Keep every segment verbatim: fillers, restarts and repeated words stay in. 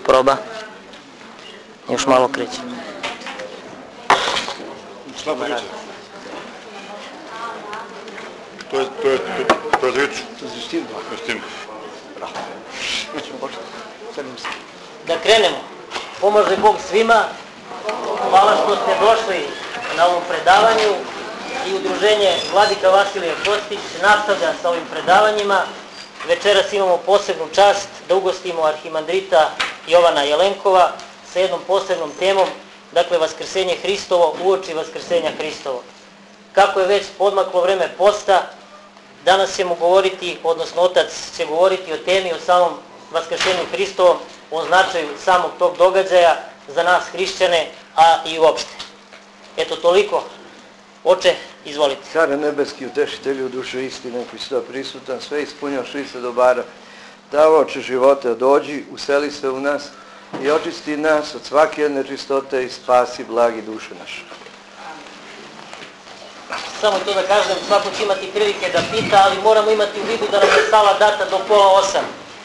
proba. Još malo kreće. Slabo kreće. To je, to je, to je za vicu. To je za štinu. To je štinu. Bravo. Nećemo početi. Sadim se. Da krenemo. Pomaže Bog svima. Hvala što ste došli na ovom predavanju i udruženje Vladika Vasilije Kostić nastavlja sa ovim predavanjima. Večeras imamo posebnu čast da ugostimo arhimandrita Jovana Jelenkova sa jednom posebnom temom, dakle Vaskrsenje Hristovo uoči Vaskrsenja Hristovo. Kako je već podmaklo vreme posta, danas ćemo govoriti, odnosno otac će govoriti o temi, o samom Vaskrsenju Hristovom, o značaju samog tog događaja za nas hrišćane, a i uopšte. Eto toliko. Oče, izvolite. Care nebeski, utešitelju duše istine, koji si da prisutan, sve ispunjao svi se dobara. Dao oče života, dođi, useli se u nas i očisti nas od svake nečistote i spasi blagi duše naše. Samo to da kažem, svako će imati prilike da pita, ali moramo imati u vidu da nam je sala data do pola osam.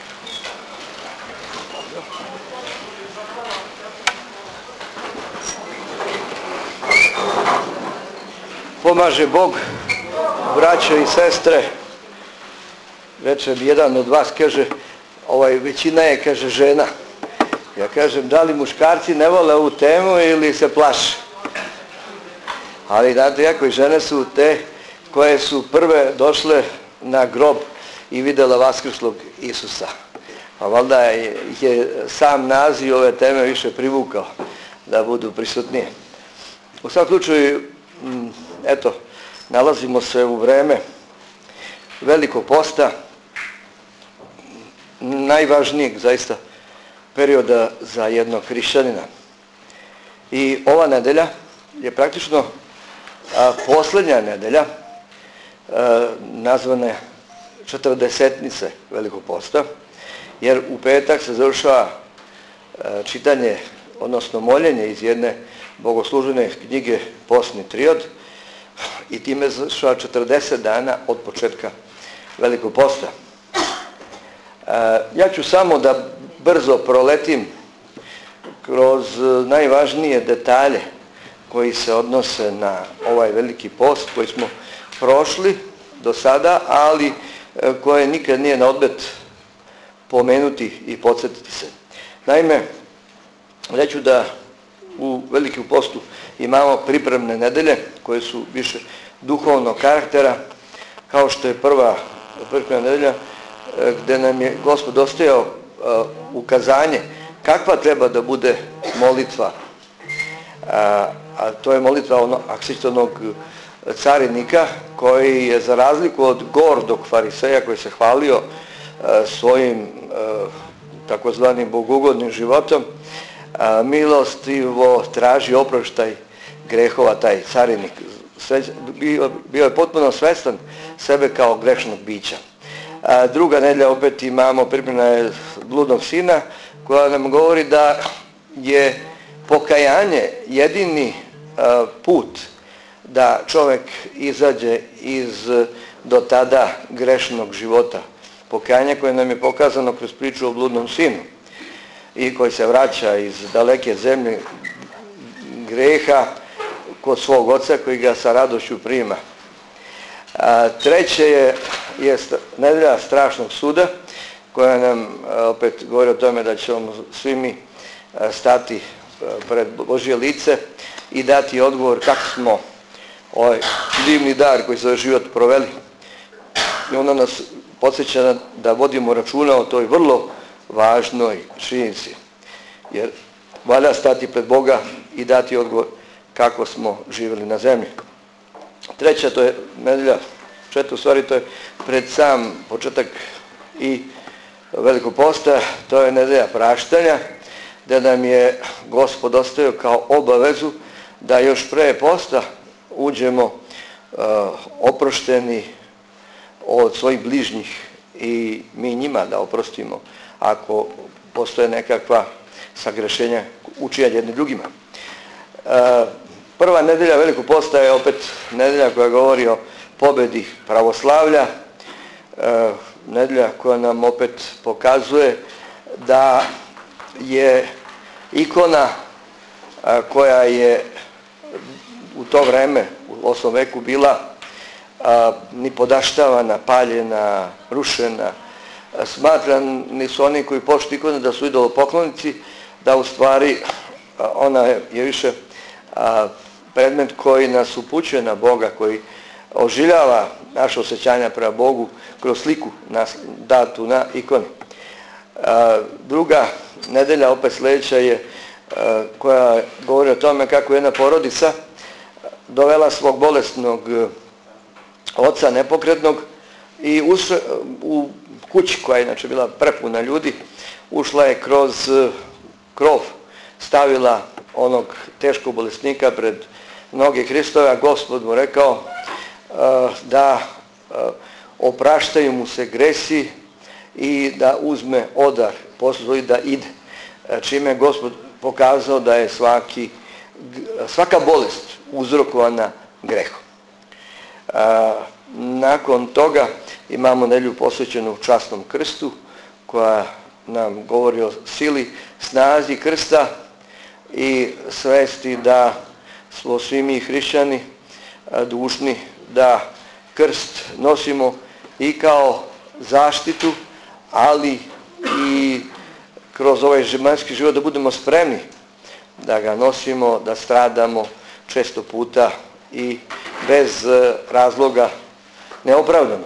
Pomaže Bog, braćo i sestre. Reče mi jedan od vas, kaže, ovaj, većina je, kaže, žena. Ja kažem, da li muškarci ne vole ovu temu ili se plaše? Ali znate, jako i žene su te koje su prve došle na grob i vidjela vaskrslog Isusa. Pa valjda je, je sam naziv ove teme više privukao da budu prisutnije. U svakom slučaju, eto, nalazimo se u vreme velikog posta, najvažnijeg zaista perioda za jednog hrišćanina. I ova nedelja je praktično a, posljednja nedelja a, nazvane četrdesetnice velikog posta, jer u petak se završava a, čitanje, odnosno moljenje iz jedne bogoslužene knjige Postni triod i time završava četrdeset dana od početka velikog posta. A, ja ću samo da brzo proletim kroz najvažnije detalje koji se odnose na ovaj veliki post koji smo prošli do sada, ali koje nikad nije na odmet pomenuti i podsjetiti se. Naime, reću da u velikom postu imamo pripremne nedelje koje su više duhovnog karaktera, kao što je prva pripremna nedelja gdje nam je Gospod ostavio ukazanje kakva treba da bude molitva. A, a to je molitva ono, aksitonog carinika koji je za razliku od gordog fariseja koji se hvalio a, svojim a, takozvanim bogugodnim životom, a, milostivo traži oproštaj grehova taj carinik. Sve, bio, bio je potpuno svestan sebe kao grešnog bića. A, druga nedelja opet imamo pripremna bludnog sina koja nam govori da je pokajanje jedini a, put da čovjek izađe iz do tada grešnog života. Pokajanje koje nam je pokazano kroz priču o bludnom sinu i koji se vraća iz daleke zemlje greha kod svog oca koji ga sa radošću prima. A, treće je, je nedelja strašnog suda koja nam a, opet govori o tome da ćemo svi mi a, stati a, pred Božje lice i dati odgovor kako smo ovaj divni dar koji se život proveli. I ona nas podsjeća da vodimo računa o toj vrlo važnoj činjenici. Jer valja stati pred Boga i dati odgovor kako smo živjeli na zemlji. Treća, to je nedelja, četvrta u stvari, to je pred sam početak i velikog posta, to je nedelja praštanja, gdje nam je Gospod ostavio kao obavezu da još pre posta uđemo uh, oprošteni od svojih bližnjih i mi njima da oprostimo ako postoje nekakva sagrešenja učinjenja jednim drugima. Uh, prva nedelja velikog posta je opet nedelja koja govori o pobedi pravoslavlja, uh, nedelja koja nam opet pokazuje da je ikona a, koja je u to vreme, u osmom veku, bila a, ni podaštavana, paljena, rušena. Smatrani su oni koji poštuju ikone da su idolopoklonici, da u stvari a, ona je više a, predmet koji nas upućuje na Boga, koji oživljava naše osjećanja prema Bogu kroz sliku nas, datu na ikoni. A, druga nedelja, opet sljedeća, je a, koja govori o tome kako jedna porodica dovela svog bolesnog oca nepokretnog i ušla, u kući koja je inače bila prepuna ljudi, ušla je kroz krov, stavila onog teškog bolesnika pred noge Hristove, a Gospod mu rekao uh, da uh, opraštaju mu se gresi i da uzme odar, posle da ide. Čime je Gospod pokazao da je svaki, svaka bolest uzrokovana grehom. Uh, nakon toga imamo nedelju posvećenu časnom krstu, koja nam govori o sili, snazi krsta i svesti da smo svi mi hrišćani dužni da krst nosimo i kao zaštitu, ali i kroz ovaj zemaljski život da budemo spremni da ga nosimo, da stradamo često puta i bez razloga neopravdano.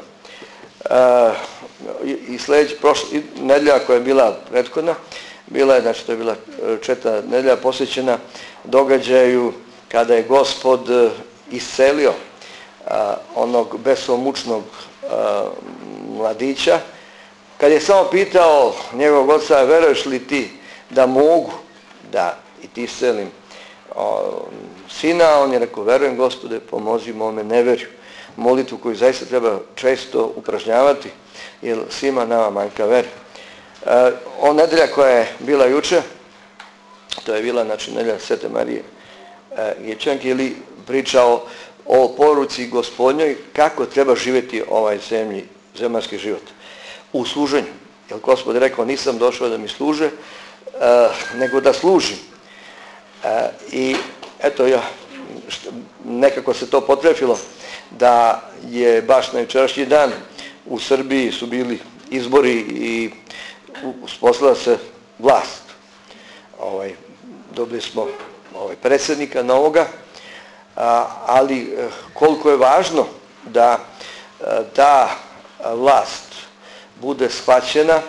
I sljedeća nedelja koja je bila prethodna, bila je, znači to je bila četvrta nedelja posvećena događaju kada je Gospod iscelio a, onog besomučnog a, mladića, kad je samo pitao njegovog oca, veruješ li ti da mogu da i ti iscelim a, sina, on je rekao, verujem Gospode, pomozi mome neverju. Molitvu koju zaista treba često upražnjavati, jer svima nama manjka vera. E, o nedelja koja je bila juče, to je bila, znači, nedelja Svete Marije e, Gečanke, ili pričao o poruci Gospodnjoj kako treba živjeti ovaj zemlji, zemaljski život. U služenju. Jer Gospod je rekao, nisam došao da mi služe, e, nego da služim. E, I eto, ja, što, nekako se to potrefilo da je baš na jučerašnji dan u Srbiji su bili izbori i uspostavila se vlast. Ovaj, dobili smo ovaj, predsjednika novoga, a, ali koliko je važno da a, ta vlast bude shvaćena,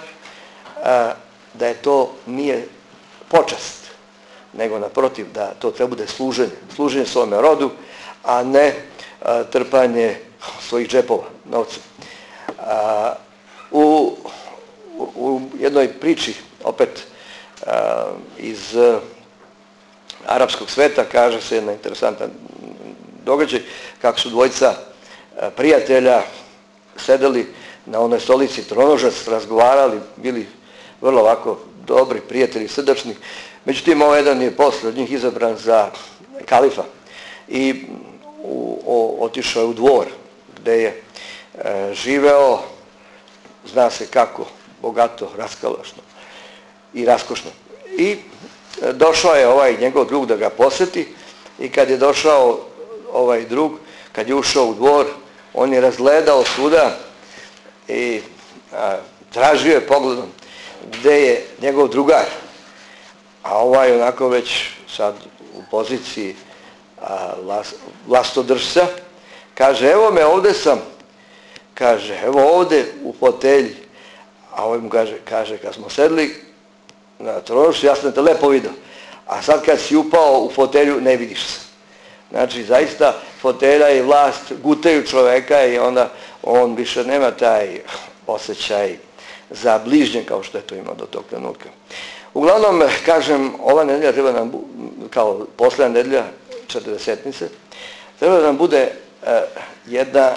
a, da je to nije počast, nego naprotiv da to treba bude služenje, služenje svome rodu, a ne a, trpanje svojih džepova novcem. A, u, u jednoj priči, opet a, iz a, arapskog sveta, kaže se jedna interesantan događaj, kako su dvojica a, prijatelja sedeli na onoj stolici tronožac, razgovarali, bili vrlo ovako dobri prijatelji, srdačni. Međutim, ovaj jedan je posle od njih izabran za kalifa i u, o, otišao je u dvor gde je e, živeo, zna se kako, bogato, raskalašno i raskošno. I e, došao je ovaj njegov drug da ga posjeti i kad je došao ovaj drug, kad je ušao u dvor, on je razgledao svuda i a, tražio je pogledom gde je njegov drugar. A ovaj onako već sad u poziciji a, vlast, vlastodržca, kaže, evo me, ovdje sam, kaže, evo ovdje u fotelji, a ovaj mu kaže, kaže, kad smo sedli na tronožcu, ja sam te lepo vidio, a sad kad si upao u fotelju, ne vidiš se. Znači, zaista, fotelja i vlast gutaju čoveka i onda on više nema taj osjećaj za bližnje kao što je to imao do tog trenutka. Uglavnom, kažem, ova nedelja treba nam, kao posljednja nedelja četrdesetnice, treba da nam bude e, jedna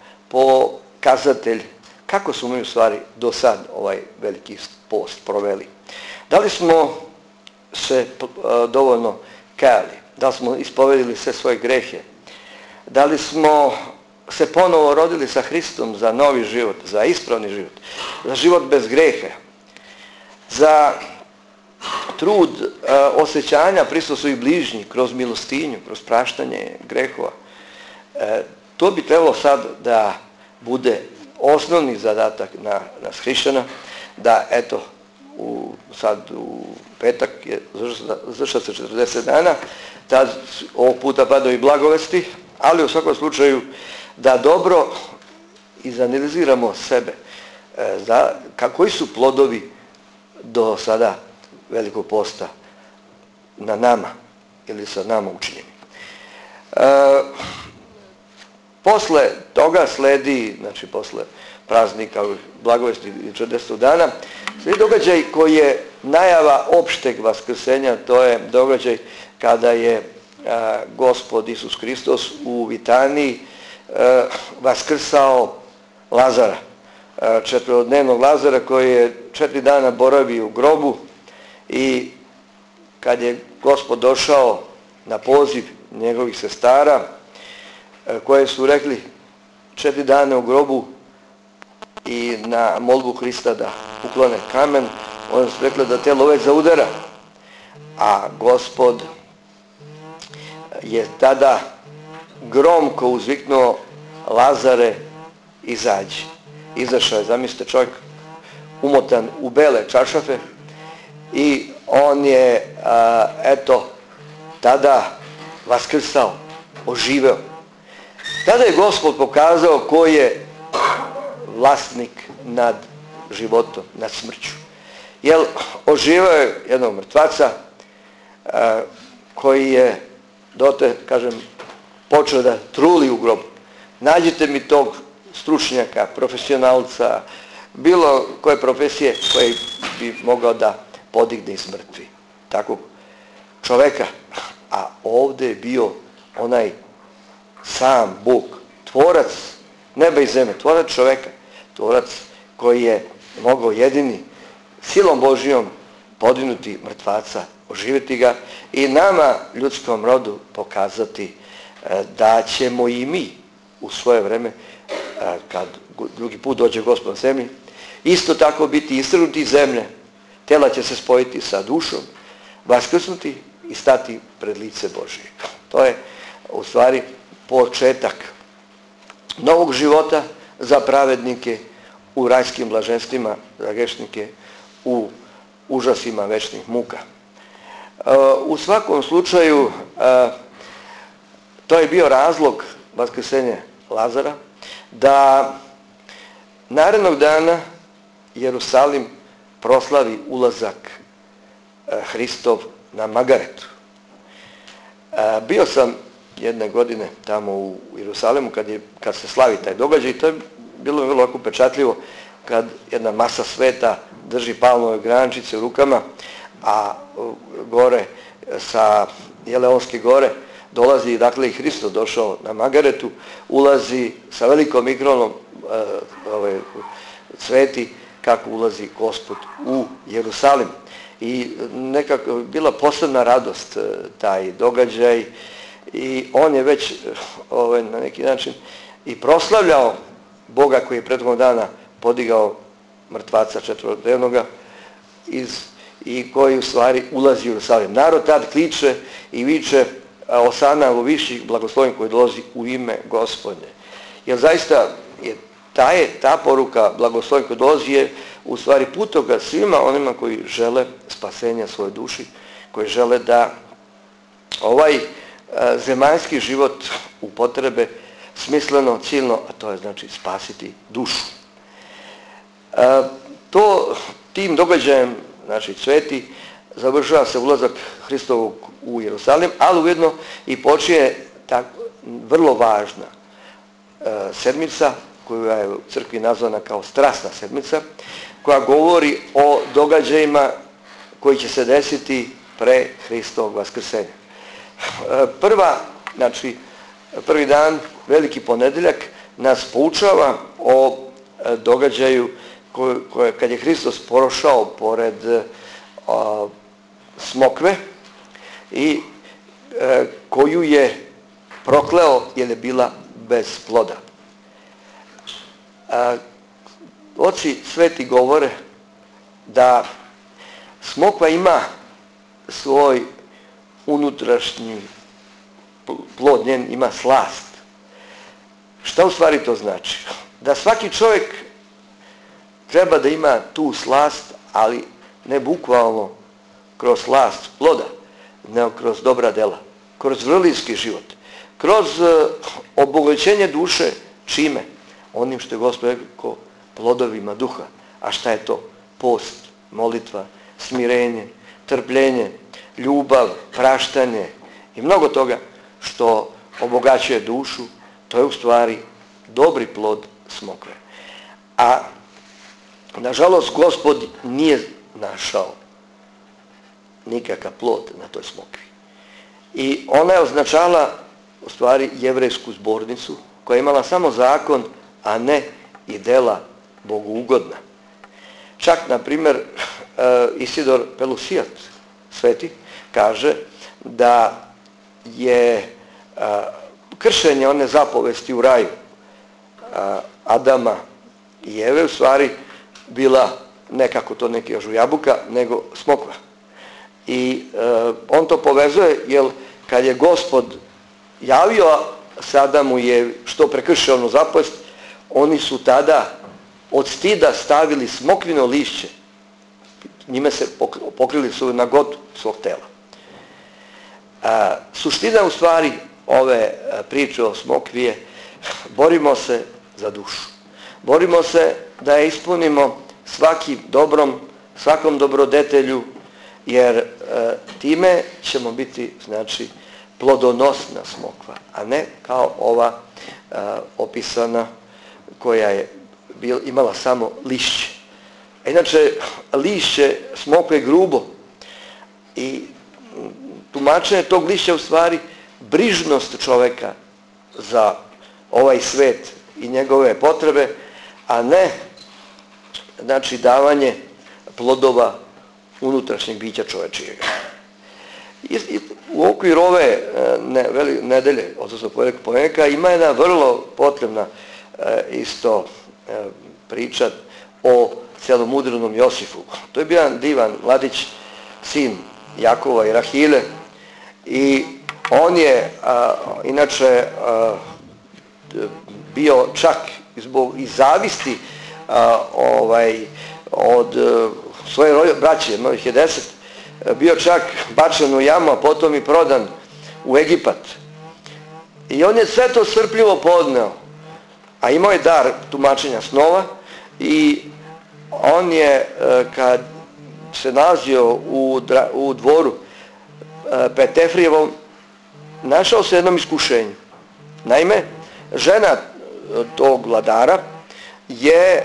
pokazatelj kako smo mi u stvari do sad ovaj veliki post proveli. Da li smo se e, dovoljno kajali? Da li smo ispovedili sve svoje grehe? Da li smo se ponovo rodili sa Hristom za novi život, za ispravni život, za život bez greha, za trud a, osjećanja prisustva svojih bližnjih kroz milostinju, kroz praštanje grehova. E, to bi trebalo sad da bude osnovni zadatak na, na hrišćana, da eto, u, sad u petak je završava se četrdeset dana, tad ovog puta padaju i blagovesti, ali u svakom slučaju da dobro izanaliziramo sebe, e, za, koji su plodovi do sada Velikog posta na nama ili sa nama učinjeni. E, posle toga sledi, znači posle praznika blagovesti i četrdesetog dana, sledi događaj koji je najava opšteg vaskrsenja, to je događaj kada je a, Gospod Isus Hristos u Vitaniji a, vaskrsao Lazara, a, četvorodnevnog Lazara koji je četiri dana boravio u grobu, i kad je Gospod došao na poziv njegovih sestara a, koje su rekli četiri dana u grobu i na molbu Hrista da uklone kamen, oni su rekli da telo već zaudara, a Gospod je tada gromko uzviknuo: Lazare, izađi. Izašao je, zamislite, čovjek umotan u bele čaršafe i on je, a, eto, tada vaskrsao, oživeo. Tada je Gospod pokazao ko je vlasnik nad životom, nad smrću. Jer oživeo je jednog mrtvaca a, koji je dote, kažem, počeo da truli u grobu. Nađite mi tog stručnjaka, profesionalca, bilo koje profesije koji bi mogao da podigne iz mrtvi takvog čoveka. A ovdje je bio onaj sam Bog, tvorac neba i zemlje, tvorac čoveka, tvorac koji je mogao jedini silom Božijom podignuti mrtvaca, oživjeti ga i nama, ljudskom rodu, pokazati da ćemo i mi u svoje vreme, kad drugi put dođe Gospod na zemlji, isto tako biti istrgnuti iz zemlje, tela će se spojiti sa dušom, vaskrsnuti i stati pred lice Božije. To je u stvari početak novog života za pravednike u rajskim blaženstvima, za grešnike u užasima večnih muka. U svakom slučaju, to je bio razlog vaskrsenja Lazara, da narednog dana Jerusalim proslavi ulazak Hristov na Magaretu. Bio sam jedne godine tamo u Jerusalimu kad, je, kad se slavi taj događaj i to je bilo vrlo ovako pečatljivo kad jedna masa sveta drži palmove grančice u rukama, a gore sa Jeleonske gore dolazi, dakle i Hristo došao na Magaretu, ulazi sa velikom ikronom e, ove, cveti kako ulazi Gospod u Jerusalim. I nekako bila posebna radost taj događaj i on je već ove, na neki način i proslavljao Boga koji je prethodnog dana podigao mrtvaca četvorodnevnoga iz, i koji u stvari ulazi u Jerusalim. Narod tad kliče i viče: Osana u viši, blagosloven koji dolazi u ime Gospodnje. Jer zaista je ta, je, ta poruka blagosloven koji dolazi je u stvari putokaz svima onima koji žele spasenja svoje duši, koji žele da ovaj a, zemaljski život upotrebe smisleno, ciljno, a to je znači spasiti dušu. A, to tim događajem, znači cveti, završava se ulazak Hristovog u Jerusalim, ali ujedno i počinje tako vrlo važna e, sedmica, koja je u crkvi nazvana kao strasna sedmica, koja govori o događajima koji će se desiti pre Hristovog vaskrsenja. E, prva, znači, prvi dan, veliki ponedeljak, nas poučava o e, događaju koje, koje, kad je Hristos prošao pored e, smokve i e, koju je prokleo jer je bila bez ploda. E, oci sveti govore da smokva ima svoj unutrašnji plod, njen ima slast. Šta u stvari to znači? Da svaki čovjek treba da ima tu slast, ali ne bukvalno kroz slast ploda, nego kroz dobra dela, kroz vrlinski život, kroz obogaćenje duše, čime? Onim što je Gospod rekao, plodovima duha. A šta je to? Post, molitva, smirenje, trpljenje, ljubav, praštanje i mnogo toga što obogaćuje dušu. To je u stvari dobri plod smokve. A nažalost Gospod nije našao nikakav plod na toj smokvi. I ona je označala u stvari jevrejsku zbornicu koja je imala samo zakon, a ne i dela bogougodna. Čak, na primjer, Isidor Pelusijat, sveti, kaže da je kršenje one zapovesti u raju Adama i Eve u stvari bila nekako to neki još jabuka, nego smokva. I e, on to povezuje, jer kad je Gospod javio se Adamu i Evi što prekršio onu zapovest, oni su tada od stida stavili smokvino lišće. Njime se pokrili su na gotu svog tela. A, suština u stvari ove priče o smokvi je borimo se za dušu. Borimo se da je ispunimo svakim dobrom, svakom dobrodetelju, jer e, time ćemo biti, znači, plodonosna smokva, a ne kao ova e, opisana koja je bil, imala samo lišće. Inače, lišće smokve je grubo i tumačenje tog lišća u stvari brižnost čoveka za ovaj svet i njegove potrebe, a ne, znači, davanje plodova unutrašnjeg bića čovečijega. I, i u okviru ove ne, veli, nedelje, odnosno ponedjeljka, ima jedna vrlo potrebna e, isto e, priča o celomudrenom Josifu. To je bio jedan divan mladić, sin Jakova i Rahile, i on je a, inače a, bio čak zbog iz zavisti a, ovaj, od a, svoje braće, novih je deset, bio čak bačen u jamu, a potom i prodan u Egipat. I on je sve to strpljivo podneo, a imao je dar tumačenja snova, i on je, kad se nalazio u, u dvoru Petefrijevom, našao se jednom iskušenju. Naime, žena tog vladara je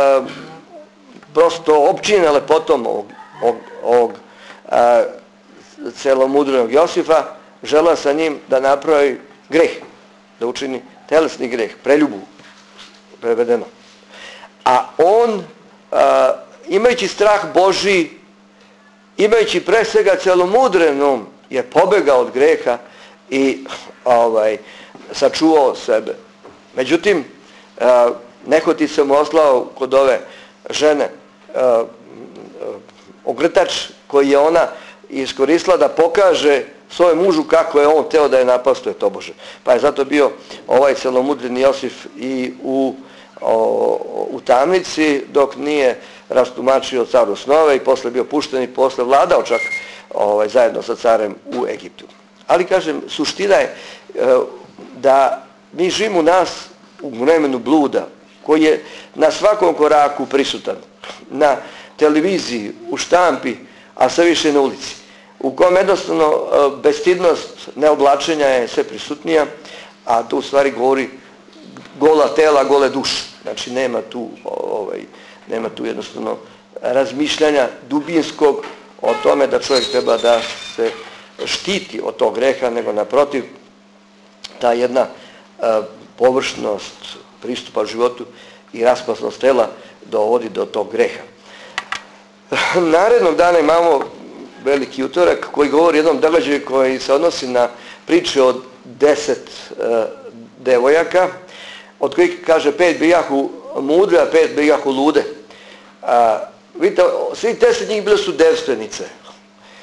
prosto opčinjena lepotom ovog, ovog, ovog a, celomudrenog Josifa, žela sa njim da napravi greh, da učini telesni greh, preljubu, prevedeno. A on, a, imajući strah Božji, imajući pre svega celomudrenom, je pobegao od greha i ovaj, sačuvao sebe. Međutim, a, nekoti se mu oslao kod ove žene a, ogrtač koji je ona iskoristila da pokaže svoj mužu kako je on teo da je napastuje tobože. Pa je zato bio ovaj celomudreni Josif i u, o, u tamnici dok nije rastumačio caru snove i posle bio pušten i posle vladao čak ovaj, zajedno sa carem u Egiptu. Ali kažem, suština je da mi živimo u nas u vremenu bluda koji je na svakom koraku prisutan, na televiziji, u štampi, a sve više na ulici, u kojem jednostavno bestidnost neoblačenja je sve prisutnija, a to u stvari govori gola tela, gole duše. Znači nema tu, ovaj, nema tu jednostavno razmišljanja dubinskog o tome da čovjek treba da se štiti od tog greha, nego naprotiv, ta jedna a, površnost pristupa životu i raspasnost tela dovodi do tog greha. Narednog dana imamo veliki utorak koji govori o jednom događaju koji se odnosi na priče od deset e, devojaka, od kojih kaže pet bijahu mudre, a pet bijahu lude. A, vidite, svi deset njih bile su devstvenice.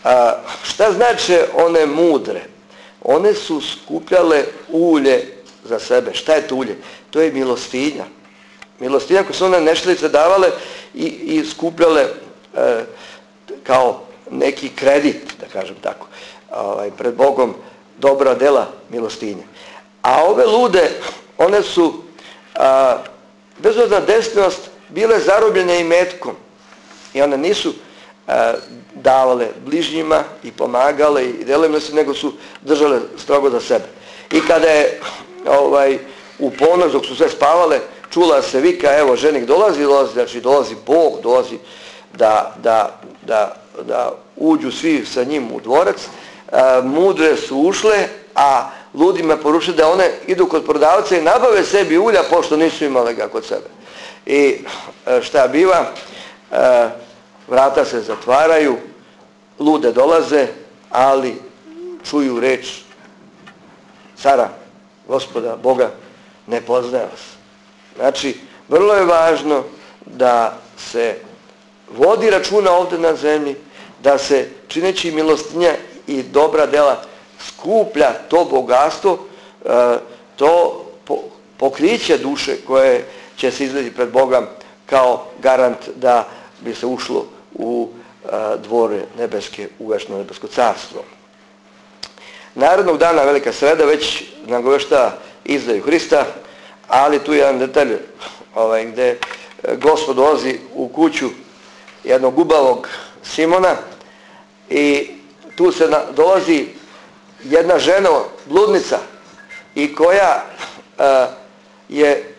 A, šta znače one mudre? One su skupljale ulje za sebe. Šta je to ulje? To je milostinja. Milostinja koje su one neštalice davale i, i skupljale e, kao neki kredit, da kažem tako, ovaj, pred Bogom dobra dela milostinje. A ove lude, one su a, bez obzira na desnost bile zarobljene imetkom i one nisu a, davale bližnjima i pomagale i delile se, nego su držale strogo za sebe. I kada je ovaj, u ponoć dok su sve spavale, čula se vika, evo ženik dolazi, dolazi, znači dolazi Bog, dolazi da, da, da, da uđu svi sa njim u dvorac. A, mudre su ušle, a ludima poručili da one idu kod prodavca i nabave sebi ulja, pošto nisu imale ga kod sebe. I šta biva? A, vrata se zatvaraju, lude dolaze, ali čuju reč cara, Gospoda, Boga, ne poznaje vas. Znači, vrlo je važno da se vodi računa ovdje na zemlji, da se čineći milostinja i dobra dela skuplja to bogatstvo, to pokriće duše koje će se izgledati pred Bogom kao garant da bi se ušlo u dvore nebeske, u večno nebesko carstvo. Narednog dana Velika sreda već nagovešta izdaju Hrista, ali tu je jedan detalj ovaj, gdje Gospod dolazi u kuću jednog gubavog Simona i tu se na, dolazi jedna žena, bludnica, i koja a, je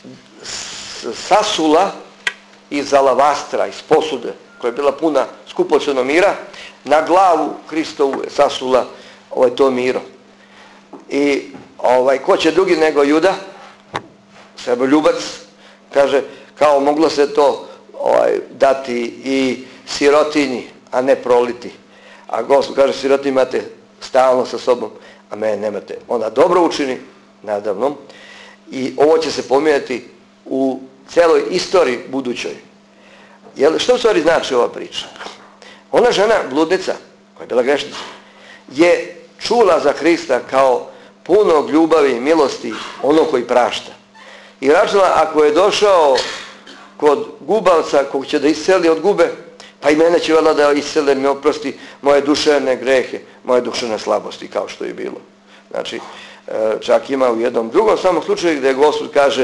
sasula iz alavastra, iz posude, koja je bila puna skupocenog mira, na glavu Hristovu je sasula ovaj, to miro. I ovaj, ko će drugi nego Juda, seboljubac, kaže, kao moglo se to ovaj, dati i sirotinji, a ne proliti. A Gospod kaže, sirotinji imate stalno sa sobom, a mene nemate. Onda dobro učini nadavnom i ovo će se pomijeniti u celoj istoriji budućoj. Jel, što u stvari znači ova priča? Ona žena, bludnica, koja je bila grešnica, je čula za Hrista kao punog ljubavi i milosti ono koji prašta. I računala, ako je došao kod gubavca kog će da isceli od gube, pa i mene će valjda da isceli, mi oprosti moje duševne grehe, moje duševne slabosti, kao što je bilo. Znači, čak ima u jednom drugom samom slučaju gdje Gospod kaže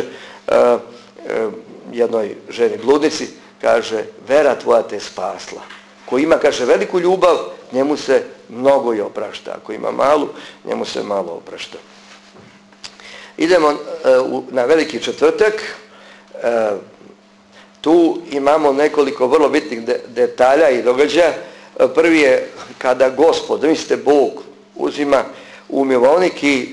jednoj ženi bludnici, kaže, vera tvoja te spasla. Ko ima, kaže, veliku ljubav, njemu se mnogo i oprašta. Ako ima malu, njemu se malo oprašta. Idemo na Veliki četvrtak. Tu imamo nekoliko vrlo bitnih detalja i događaja. Prvi je kada Gospod, mislite, Bog uzima umilovnik i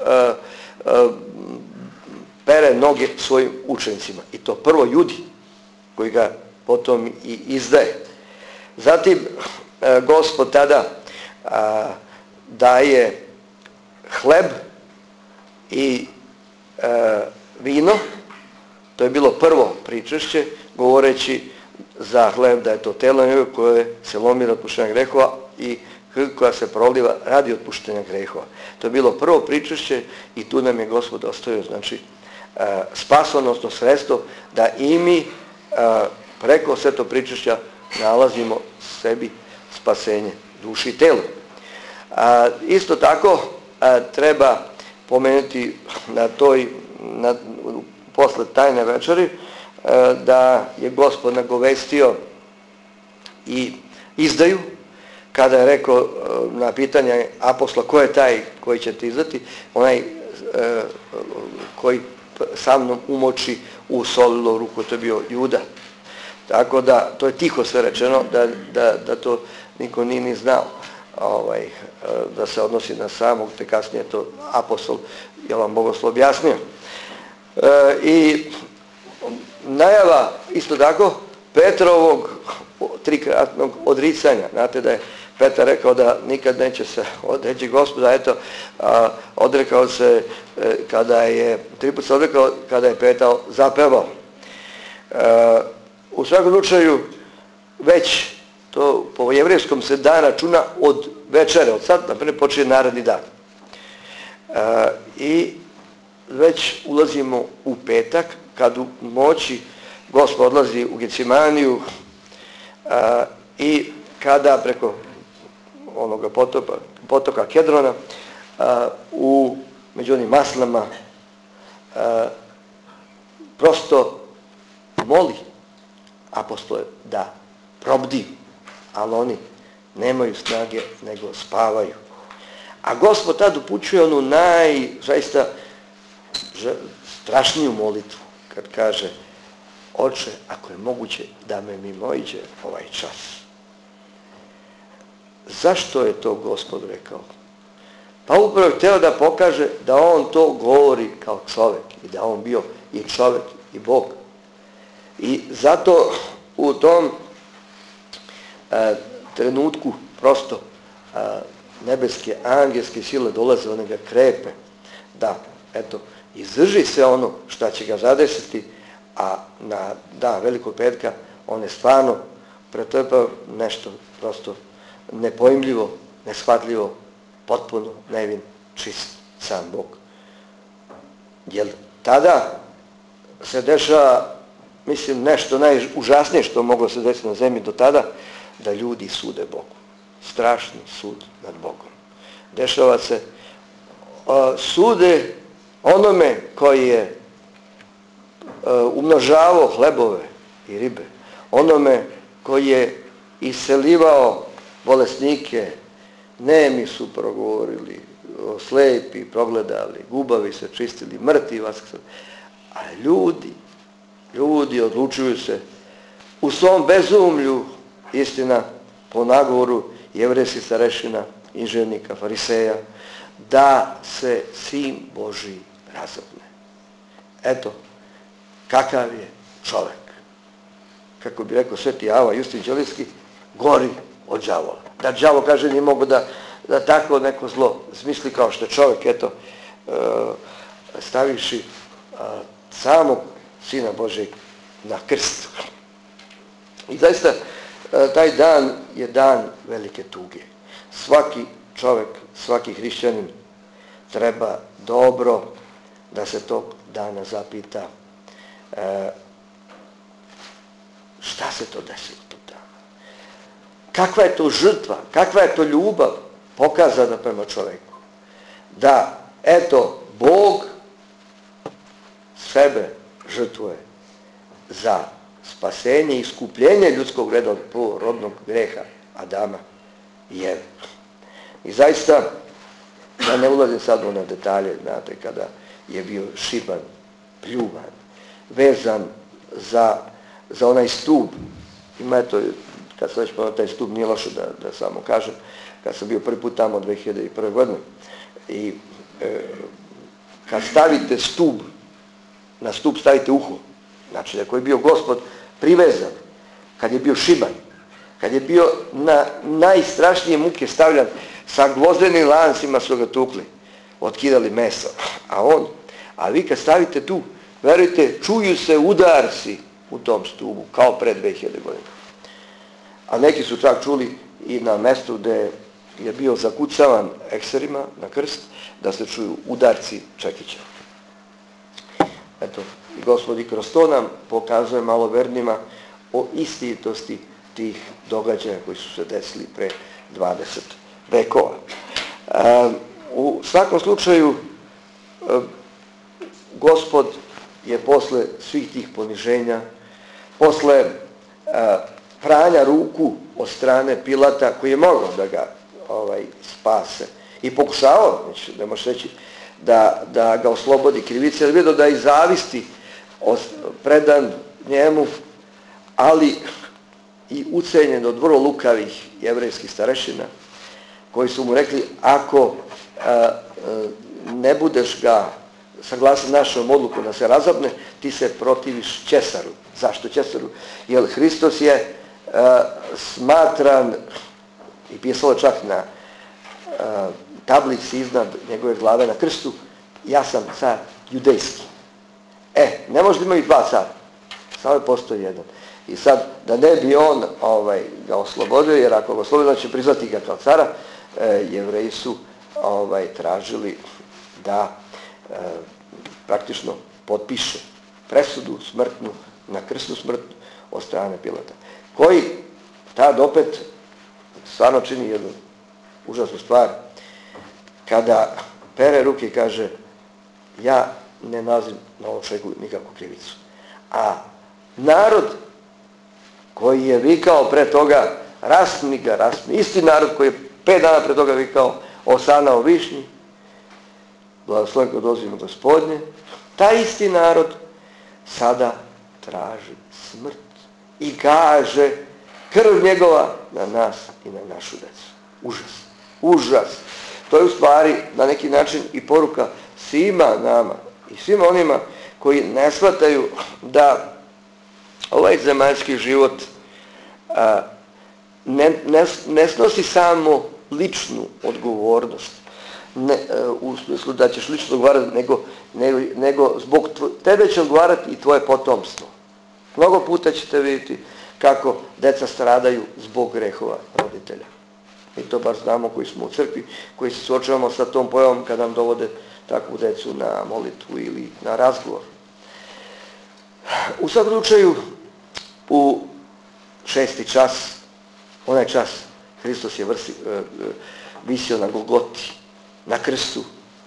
pere noge svojim učenicima. I to prvo Judi, koji ga potom i izdaje. Zatim Gospod tada a, daje hleb i a, vino. To je bilo prvo pričešće, govoreći za hleb da je to telo njegove koje se lomi od otpuštenja grehova i krv koja se proliva radi otpuštenja grehova. To je bilo prvo pričešće i tu nam je Gospod ostavio, znači, a, spasonosno sredstvo da i mi a, preko sve to pričešća nalazimo sebi spasenje duši i telu. A, isto tako a, treba pomenuti na toj, na, posle tajne večeri, a, da je Gospod nagovestio i izdaju, kada je rekao a, na pitanje apostola ko je taj koji će te izdati, onaj a, koji sa mnom umoči u solilo ruku, to je bio Juda. Tako da, to je tiho sve rečeno, da, da, da to niko nije ni znao, ovaj, da se odnosi na samog, te kasnije to apostol Jovan Bogoslov objasnio. E, I najava isto tako Petrovog trikratnog odricanja. Znate da je Petar rekao da nikad neće se odreći Gospoda, eto, a, odrekao se e, kada je, tri put se odrekao kada je Petar zapevao. E, U svakom slučaju, već to po jevrejskom se dan računa od večere, od sad, naprimjer, počinje naredni dan. E, I već ulazimo u petak, kad u noći Gospod odlazi u Gecimaniju e, i kada preko onoga potoka, potoka Kedrona e, u među onim maslama e, prosto moli apostole da probdiju, ali oni nemaju snage nego spavaju. A Gospod tad upućuje onu naj, zaista strašniju molitvu, kad kaže: Oče, ako je moguće da me mimoiđe ovaj čas. Zašto je to Gospod rekao? Pa upravo je htio da pokaže da on to govori kao čovjek i da on bio i čovjek i Bog. I zato u tom e, trenutku prosto e, nebeske, angelske sile dolaze, one ga krepe da, eto, izdrži sve ono što će ga zadesiti, a na dan Velikog petka on je stvarno pretrpao nešto prosto nepojmljivo, neshvatljivo, potpuno nevin, čist, sam Bog. Jer tada se dešava, mislim, nešto najužasnije što moglo se desiti na zemlji do tada, da ljudi sude Bogu. Strašni sud nad Bogom. Dešava se, uh, sude onome koji je uh, umnožavao hlebove i ribe, onome koji je iselivao bolesnike, nemi su progovorili, slepi progledali, gubavi se čistili, mrtvi vaskrsali. A ljudi, ljudi odlučuju se u svom bezumlju, istina, po nagovoru jevrejskih starešina, inženika, fariseja, da se sin Božji razapne. Eto, kakav je čovjek. Kako bi rekao sveti Ava Justin Ćelijski, gori od đavola. Da đavo, kaže, nije mogo da, da tako neko zlo smisli kao što je čovjek, eto, e, stavivši a, samog Sina Božeg na krst. I zaista a, taj dan je dan velike tuge. Svaki čovjek, svaki hrišćanin treba dobro da se tog dana zapita e, šta se to desilo tog dana. Kakva je to žrtva, kakva je to ljubav pokazana prema čovjeku. Da, eto, Bog sebe žrtvuje za spasenje i iskupljenje ljudskog reda od prvorodnog greha Adama i Eve. I zaista, ja ne ulazim sad u one detalje, znate, kada je bio šiban, pljuvan, vezan za, za onaj stup. Ima eto, kad sam već pomenuo taj stup, nije loše da, da samo kažem, kad sam bio prvi put tamo dve hiljade prve. godine. I e, kad stavite stup, na stup stavite uho, znači ako je bio Gospod privezan, kad je bio šiban, kad je bio na najstrašnije muke stavljan, sa gvozdenim lancima su ga tukli, otkidali meso, a on, a vi kad stavite tu, verujte, čuju se udarci u tom stubu, kao pre dve hiljade godina. A neki su čak čuli i na mestu gde je bio zakucavan ekserima na krst, da se čuju udarci čekića. Eto, i Gospod i kroz to nam pokazuje malo vernima o istinitosti tih događaja koji su se desili pre dvadeset vekova. E, u svakom slučaju, e, Gospod je posle svih tih poniženja, posle e, pranja ruku od strane Pilata, koji je mogao da ga ovaj, spase i pokušavao, ne možeš reći, da, da ga oslobodi krivice, jer vidio da je zavisti predan njemu, ali i ucenjen od vrlo lukavih jevrejskih starešina, koji su mu rekli, ako a, a, ne budeš ga saglasiti našom odlukom da se razapne, ti se protiviš Ćesaru. Zašto Ćesaru? Jer Hristos je a, smatran, i pisalo čak na a, tablici iznad njegove glave na krstu, ja sam car judejski. E, ne može da imaju dva cara, samo postoji jedan. I sad, da ne bi on ovaj, ga oslobodio, jer ako ga oslobodio, će priznati ga kao cara, e, Jevreji su ovaj, tražili da e, praktično potpiše presudu smrtnu, na krsnu smrtnu od strane Pilata, koji tad opet stvarno čini jednu užasnu stvar, kada pere ruke i kaže, ja ne nalazim na ovom čovjeku nikakvu krivicu. A narod koji je vikao pre toga, raspni ga, raspni, isti narod koji je pet dana pre toga vikao, osana o višnji, blagosloven kod dozivimo Gospodnje, taj isti narod sada traži smrt i kaže, krv njegova na nas i na našu decu. Užas, užas. To je u stvari na neki način i poruka svima nama i svima onima koji ne shvataju da ovaj zemaljski život a, ne, ne, ne snosi samo ličnu odgovornost, ne, a, u smislu da ćeš lično odgovarati, nego, nego, nego zbog tvo, tebe će odgovarati i tvoje potomstvo. Mnogo puta ćete vidjeti kako deca stradaju zbog grehova roditelja. Mi to bar znamo koji smo u crkvi, koji se suočavamo sa tom pojavom kad nam dovode takvu decu na molitvu ili na razgovor. U svakom slučaju, u šesti čas, onaj čas, Hristos je vrsi, e, visio na Golgoti, na krstu.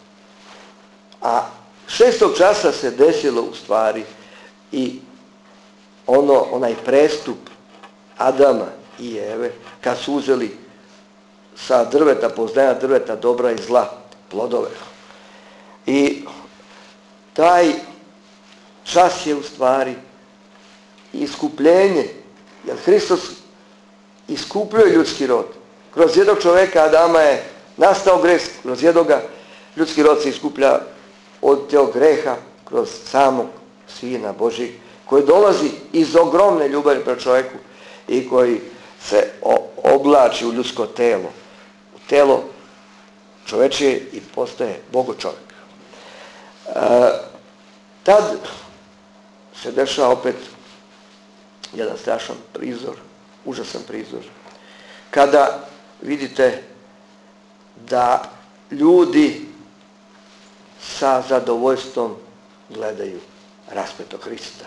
A šestog časa se desilo u stvari i ono, onaj prestup Adama i Eve, kad su uzeli sa drveta, poznanja drveta dobra i zla, plodove. I taj čas je u stvari iskupljenje, jer Hristos iskupljuje ljudski rod. Kroz jednog čovjeka Adama je nastao greh, kroz jednoga ljudski rod se iskuplja od tog greha, kroz samog Sina Božijeg, koji dolazi iz ogromne ljubavi prema čovjeku i koji se oblači u ljudsko telo, u telo čovečije i postaje Bogo čovjek. E, tad se dešava opet jedan strašan prizor, užasan prizor, kada vidite da ljudi sa zadovoljstvom gledaju raspetog Hrista.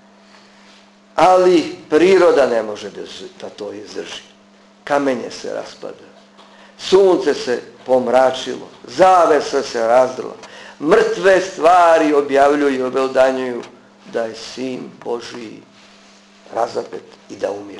Ali priroda ne može da to izdrži. Kamenje se raspada, sunce se pomračilo, zavesa se razdrla, mrtve stvari objavljuju i obelodanjuju da je Sin Božiji razapet i da umire.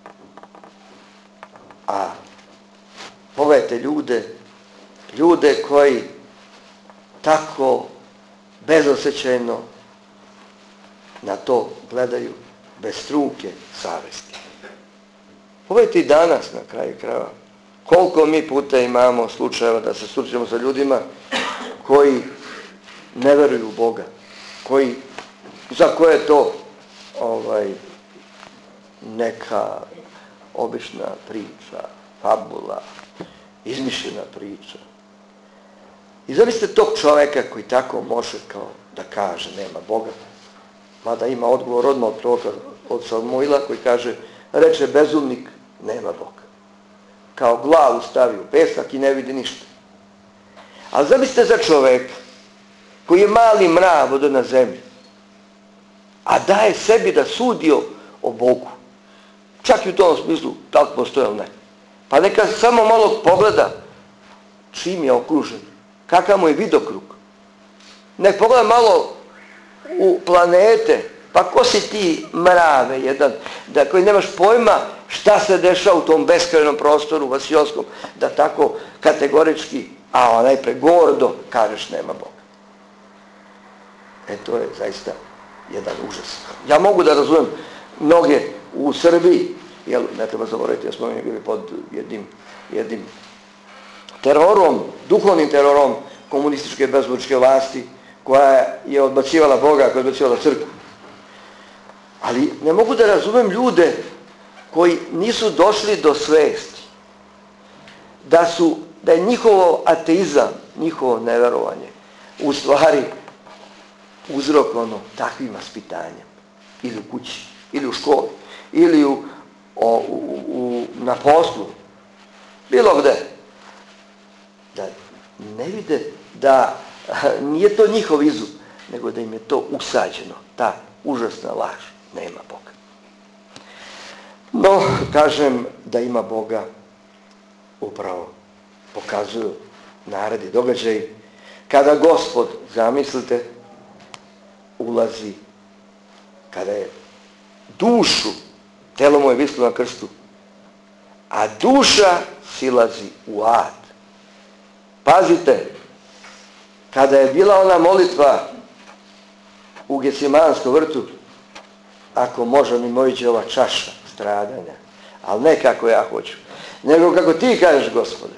A pogledajte ljude, ljude koji tako bezosjećajno na to gledaju, bez trunke savesti. Pogledajte i danas na kraju krajeva. Koliko mi puta imamo slučajeva da se susrećemo sa ljudima koji ne veruju u Boga, koji, za koje je to ovaj, neka obična priča, fabula, izmišljena priča. I zamislite tog čovjeka koji tako može kao da kaže nema Boga, mada ima odgovor odmah od proroka od Samuila koji kaže, reče bezumnik, nema Boga. Kao glavu stavi u pesak i ne vidi ništa. Ali zamislite za čovjeka koji je mali mrav od na zemlji, a daje sebi da sudio o Bogu. Čak i u tom smislu, da li postoje ili ne. Pa neka samo malo pogleda čim je okružen, kakav mu je vidokrug. Nek pogleda malo u planete, pa ko si ti mrave jedan, da koji nemaš pojma šta se dešava u tom beskrajnom prostoru vasionskom, da tako kategorički, a najpre gordo kažeš nema Boga. E to je zaista jedan užas. Ja mogu da razumem mnoge u Srbiji, jer ne treba zaboraviti, ja smo mi bili pod jednim, jednim terorom, duhovnim terorom komunističke bezbožničke vlasti, koja je odbacivala Boga, koja je odbacivala crkvu. Ali ne mogu da razumem ljude koji nisu došli do svesti, da su, da je njihovo ateizam, njihovo neverovanje u stvari uzrokovano takvim vaspitanjem, ili u kući, ili u školi, ili u, o, u, u, na poslu, bilo gde, da ne vide da nije to njihov izum, nego da im je to usađeno, ta užasna laž, nema Boga. No, kažem da ima Boga upravo pokazuju naredi događaji kada Gospod, zamislite, ulazi, kada je dušu, telo mu je vislo na krstu, a duša silazi u ad. Pazite, kada je bila ona molitva u Gecemanskom vrtu, ako može mi mojiće ova čaša stradanja, ali ne kako ja hoću, nego kako ti kažeš, Gospode.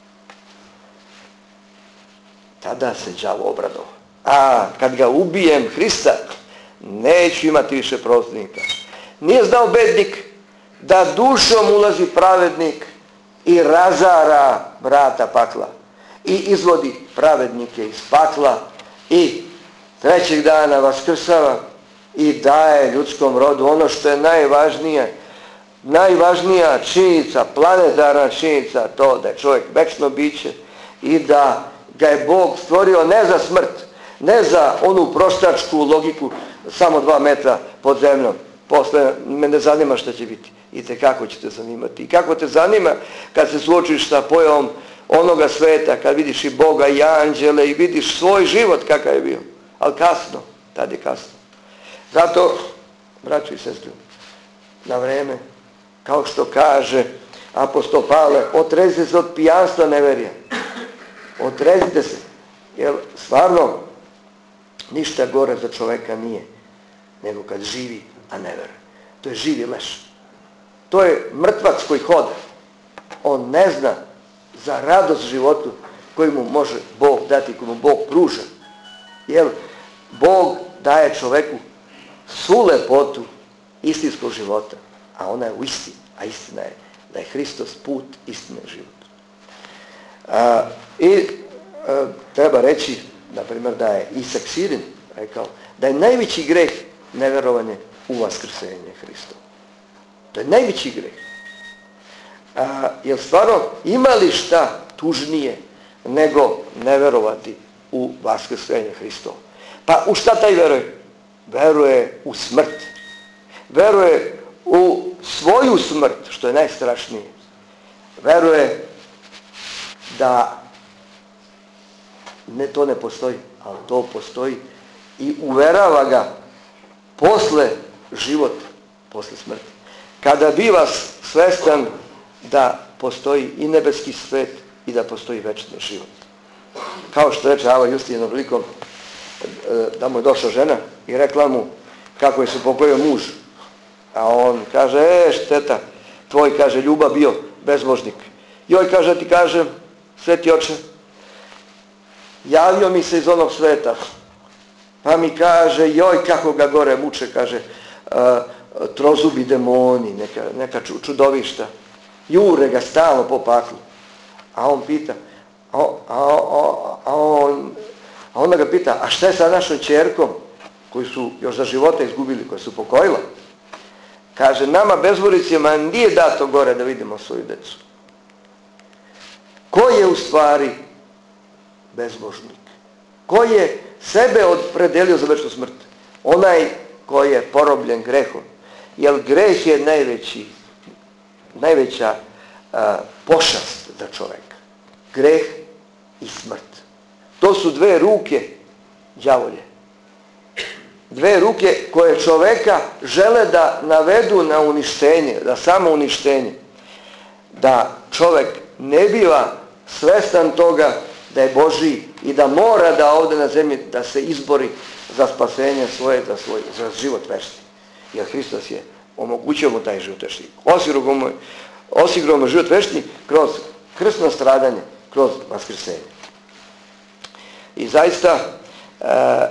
Tada se đavo obradovao. A kad ga ubijem, Hrista, neću imati više prostornika. Nije znao bednik da dušom ulazi pravednik i razara vrata pakla i izvodi pravednike iz pakla i trećeg dana vaskrsava i daje ljudskom rodu ono što je najvažnije, najvažnija činjenica, planetarna činjenica, to da je čovjek večno biće i da ga je Bog stvorio ne za smrt, ne za onu prostačku logiku samo dva metra pod zemljom. Posle me ne zanima šta će biti. I te kako će te zanimati. I kako te zanima kad se suočiš sa pojavom onoga sveta, kad vidiš i Boga i anđele i vidiš svoj život kakav je bio. Ali kasno, tad je kasno. Zato, braćo i sestre, na vreme, kao što kaže apostol Pavle, otrezite se od pijanstva neverija. Otrezite se. Jer stvarno ništa gore za čoveka nije nego kad živi, a ne veruje. To je živi leš. To je mrtvac koji hoda. On ne zna za radost životu koju mu može Bog dati, koju mu Bog pruža. Jer Bog daje čoveku svu lepotu istinskog života, a ona je u istini. A istina je da je Hristos put, istine, život. A, I a, treba reći, na primjer, da je Isak Sirin rekao da je najveći greh neverovanje u vaskrsenje Hristova. To je najveći greh. A, jer stvarno ima li šta tužnije nego neverovati u vaskrsenje Hristova? Pa u šta taj veruje? Veruje u smrt. Veruje u svoju smrt, što je najstrašnije. Veruje da ne, to ne postoji, ali to postoji i uverava ga posle život, posle smrti. Kada biva svestan da postoji i nebeski svet i da postoji večni život. Kao što reče Ava Justin jednom prilikom, da mu je došla žena i rekla mu kako je se pokojio muž. A on kaže, e, šteta, tvoj, kaže, ljubav bio bezbožnik. Joj, kaže, ti kažem, sveti oče, javio mi se iz onog sveta, pa mi kaže, joj, kako ga gore muče, kaže, a, trozubi demoni, neka, neka čudovišta, jure ga stalno po paklu. A on pita, a, a, a, a, on, a onda ga pita, a šta je sa našom ćerkom, koju su još za života izgubili, koja su pokojila? Kaže, nama bezvoricima nije dato gore da vidimo svoju decu. Ko je u stvari bezbožnik? Ko je sebe opredelio za večnu smrt? Onaj koji je porobljen grehom. Jer greh je najveći, najveća a, pošast za čoveka. Greh i smrt. To su dve ruke đavolje. Dve ruke koje čoveka žele da navedu na uništenje, da samo uništenje. Da čovek ne biva svestan toga da je Božji i da mora da ovde na zemlji da se izbori za spasenje svoje, za, svoj, za život večni. Jer Hristos je omogućio mu taj život večni. Osigurao mu život večni kroz krsno stradanje, kroz vaskrsenje. I zaista, e,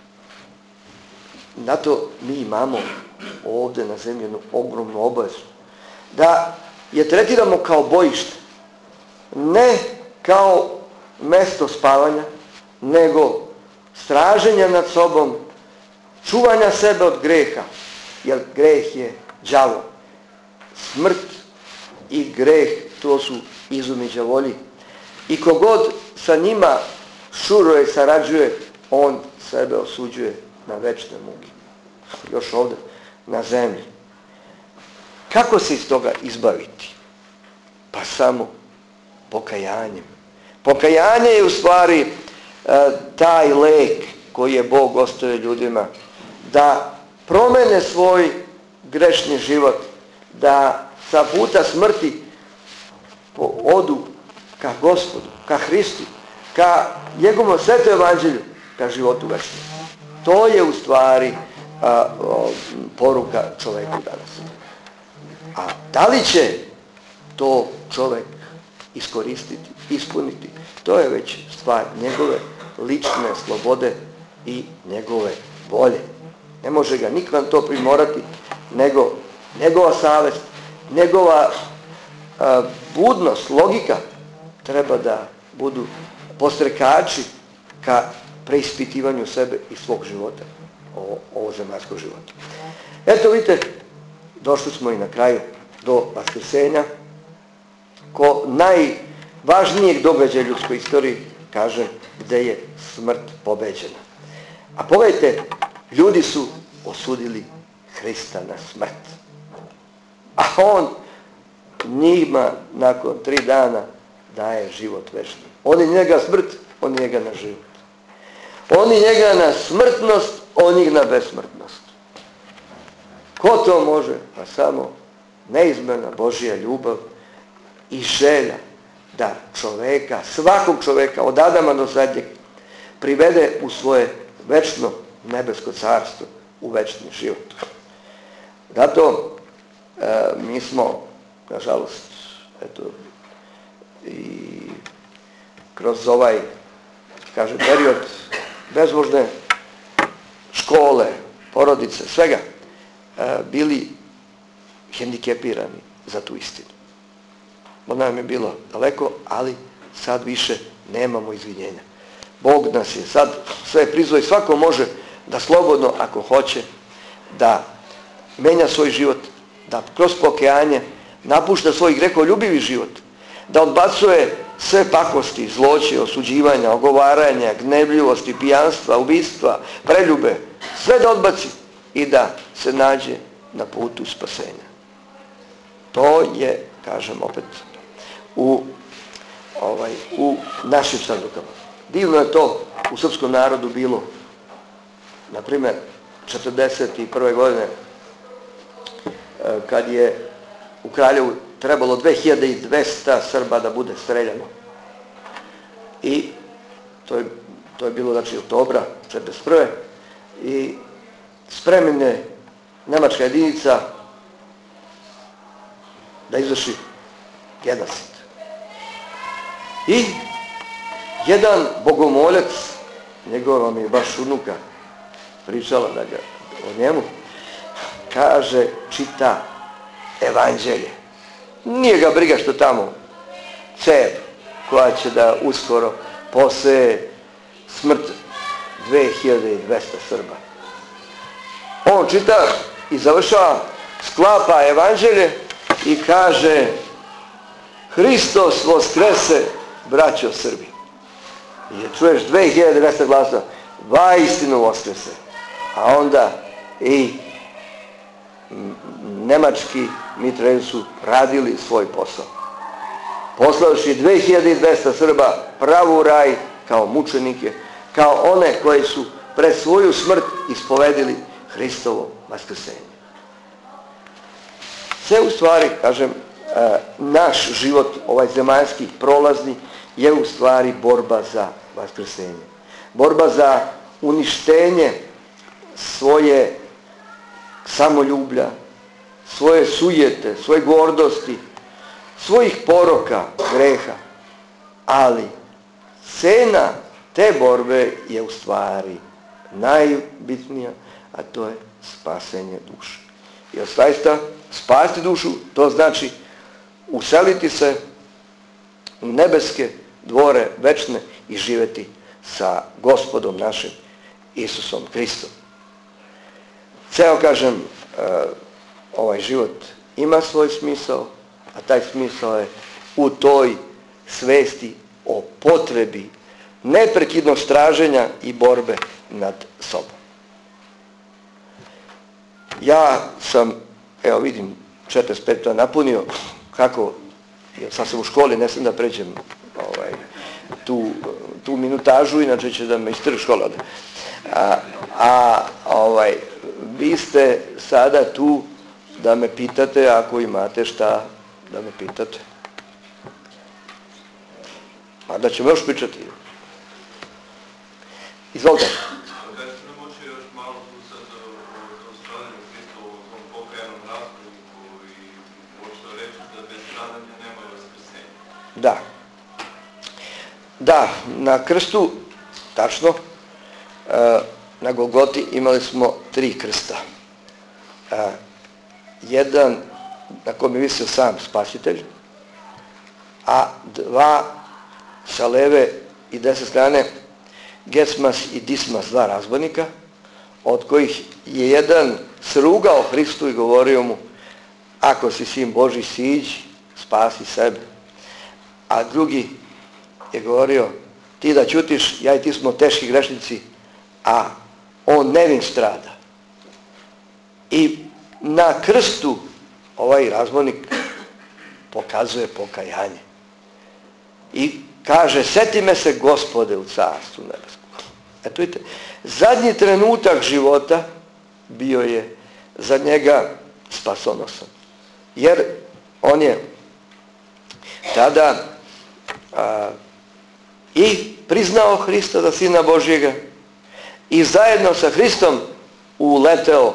na to mi imamo ovde na zemlji jednu ogromnu obavezu. Da je tretiramo kao bojište. Ne kao mesto spavanja, nego straženja nad sobom, čuvanja sebe od greha. Jer greh je đavo. Smrt i greh, to su izumi đavolji. I kogod sa njima šuruje, sarađuje, on sebe osuđuje na večne muke. Još ovdje, na zemlji. Kako se iz toga izbaviti? Pa samo pokajanjem. Pokajanje je u stvari e, taj lek koji je Bog ostavio ljudima da promene svoj grešni život, da sa puta smrti odu ka Gospodu, ka Hristu, ka njegovom svetom evanđelju, ka životu večnom. To je u stvari a, a, poruka čoveku danas. A da li će to čovek iskoristiti, ispuniti, to je već stvar njegove lične slobode i njegove volje. Ne može ga niko vam to primorati, nego njegova savest, njegova a, budnost, logika treba da budu postrekači ka preispitivanju sebe i svog života, ovo, ovo zemaljskog života. Eto vidite, došli smo i na kraju do vaskrsenja, ko najvažnijeg događaja ljudskoj istoriji, kažem, gde je smrt pobeđena. A pogledajte, ljudi su osudili Hrista na smrt. A on njima nakon tri dana daje život večni. Oni njega smrt, oni njega na život. Oni njega na smrtnost, on njih na besmrtnost. Ko to može? Pa samo neizmjerna Božja ljubav i želja da čoveka, svakog čoveka, od Adama do zadnjeg, privede u svoje večno nebesko carstvo, u večni život. Zato e, mi smo, nažalost, eto, i kroz ovaj, kažem, period bezbožne škole, porodice, svega, e, bili hendikepirani za tu istinu. Ona nam je bilo daleko, ali sad više nemamo izvinjenja. Bog nas je sad sve prizvao i svako može da slobodno, ako hoće, da menja svoj život, da kroz pokajanje napušta svoj grekoljubivi život, da odbacuje sve pakosti, zloće, osuđivanja, ogovaranja, gnevljivosti, pijanstva, ubistva, preljube, sve da odbaci i da se nađe na putu spasenja. To je, kažem opet, u, ovaj, u našim sandukama. Divno je to u srpskom narodu bilo, na primjer, četrdeset prve godine, kad je u Kraljevu trebalo dve hiljade dvesta Srba da bude streljano. I to je, to je bilo, znači, oktobra četrdeset prve i spremna je nemačka jedinica da izvrši genocid. I jedan bogomoljac, njegova mi je baš unuka pričala da ga o njemu, kaže, čita evanđelje. Nije ga briga što tamo cev koja će da uskoro poseje smrt dve hiljade dvesta Srba. On čita i završava, sklapa evanđelje i kaže, Hristos voskrese, braćo Srbi. I čuješ dve hiljade dvesta glasa, vaistinu voskrese. A onda i nemački mitrailji su radili svoj posao. Poslavši dve hiljade dvesta Srba pravo u raj kao mučenike, kao one koji su pred svoju smrt ispovedili Hristovo vaskrsenje. Sve u stvari, kažem, naš život, ovaj zemaljski, prolazni, je u stvari borba za vaskrsenje. Borba za uništenje svoje samoljublja, svoje sujete, svoje gordosti, svojih poroka, greha. Ali cena te borbe je u stvari najbitnija, a to je spasenje duše. Jer zaista spasiti dušu, to znači useliti se u nebeske dvore večne i živjeti sa Gospodom našim Isusom Hristom. Ceo, kažem, ovaj život ima svoj smisao, a taj smisao je u toj svesti o potrebi neprekidnog straženja i borbe nad sobom. Ja sam, evo vidim, četrdeset pet to napunio, kako, jer sad sam u školi, ne sam da pređem ovaj, tu, tu minutažu, inače će da me istrži škola. A, a ovaj, vi ste sada tu da me pitate, ako imate šta da me pitate. A da ćemo još pričati. Izvolite. Da se nam uči još malo tu sad o stradanju Hristovu, o tom pokajanom razborniku i možda reći da bez stradanja nema vaskrsenja. Da. Da, na krstu, tačno, na Golgoti imali smo tri krsta. Jedan na kojem je visio sam Spasitelj, a dva sa leve i desne strane Gesmas i Dismas, dva razbojnika, od kojih je jedan srugao Hristu i govorio mu: ako si sin Božji, siđi, spasi sebe. A drugi je govorio: ti da ćutiš, ja i ti smo teški grešnici, a on nevin strada. I na krstu ovaj razbojnik pokazuje pokajanje. I kaže: seti me se, Gospode, u carstvu nebeskom. Eto vidite, zadnji trenutak života bio je za njega spasonosan. Jer on je tada a, i priznao Hrista za Sina Božjega i zajedno sa Hristom uleteo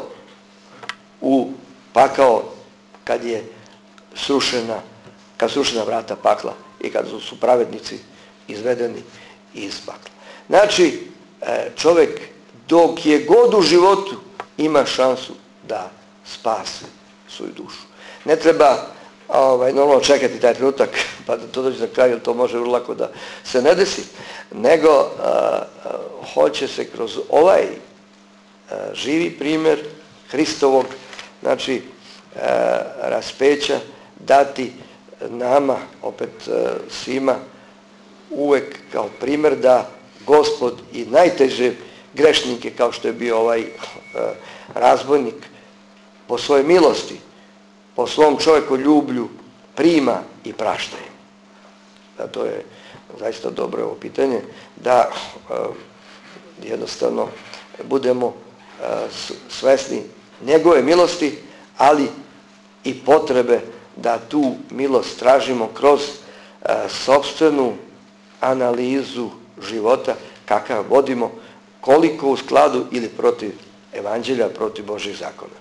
u pakao kad je srušena, kad srušena vrata pakla i kad su pravednici izvedeni iz pakla. Znači, čovjek dok je god u životu ima šansu da spasi svoju dušu. Ne treba ovaj, normalno čekati taj trenutak pa da to dođe na kraju, to može vrlo lako da se ne desi, nego a, a, hoće se kroz ovaj a, živi primjer Hristovog, znači a, raspeća, dati nama, opet a, svima, uvek kao primjer da Gospod i najteže grešnike, kao što je bio ovaj a, razbojnik, po svojoj milosti, po svom čovjekoljublju prima i prašta im. Da, to je zaista dobro ovo pitanje, da uh, jednostavno budemo uh, svesni njegove milosti, ali i potrebe da tu milost tražimo kroz uh, sopstvenu analizu života kakav vodimo, koliko u skladu ili protiv evanđelja, protiv Božih zakona.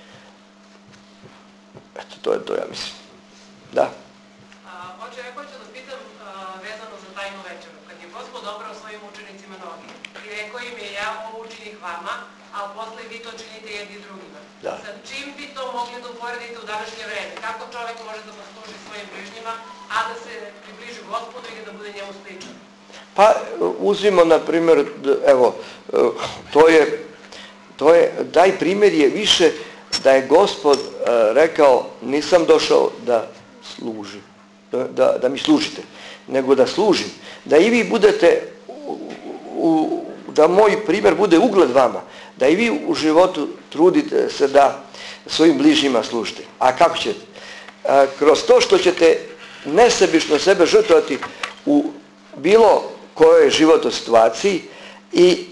Eto, to je to, ja mislim. Da. Oče, ja hoću da pitam a, vezano za tajnu večeru. Kad je Gospod obrao svojim učenicima noge i rekao im je: ja ovo učinih vama, a posle vi to činite jedni drugima. Da. Sa čim bi to mogli da uporedite u današnje vreme? Kako čovjek može da posluži svojim bližnjima, a da se približi Gospodu i da bude njemu sličan? Pa uzmimo, na primjer, evo, to je, to je, taj primjer je više da je Gospod uh, rekao: nisam došao da služim, da, da, da mi služite, nego da služim, da i vi budete, u, u, da moj primjer bude ugled vama, da i vi u životu trudite se da svojim bližnjima služite. A kako ćete? Uh, kroz to što ćete nesebično sebe žrtvovati u bilo kojoj životnoj situaciji i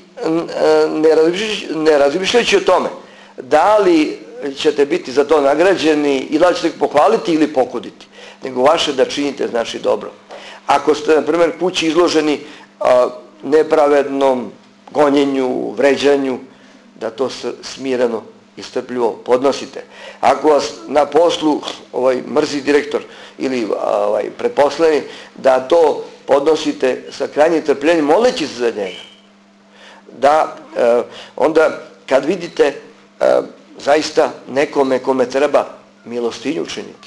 ne razmišljajući o tome da li ćete biti za to nagrađeni i da li ćete pohvaliti ili pokuditi, nego vaše da činite znači dobro. Ako ste, na primjer, kući izloženi a, nepravednom gonjenju, vređanju, da to smireno i strpljivo podnosite. Ako vas na poslu ovaj, mrzi direktor ili ovaj, pretposleni, da to podnosite sa krajnjim trpljenjem, moleći se za njega. Da e, onda kad vidite e, zaista nekome kome treba milostinju činiti,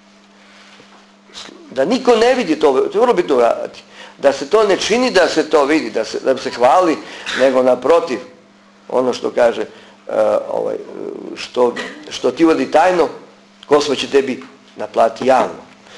da niko ne vidi to, to je vrlo bitno raditi, da se to ne čini da se to vidi, da se, da se hvali, nego naprotiv, ono što kaže ovaj, što, što ti uradi tajno, Gospod će tebi naplati javno.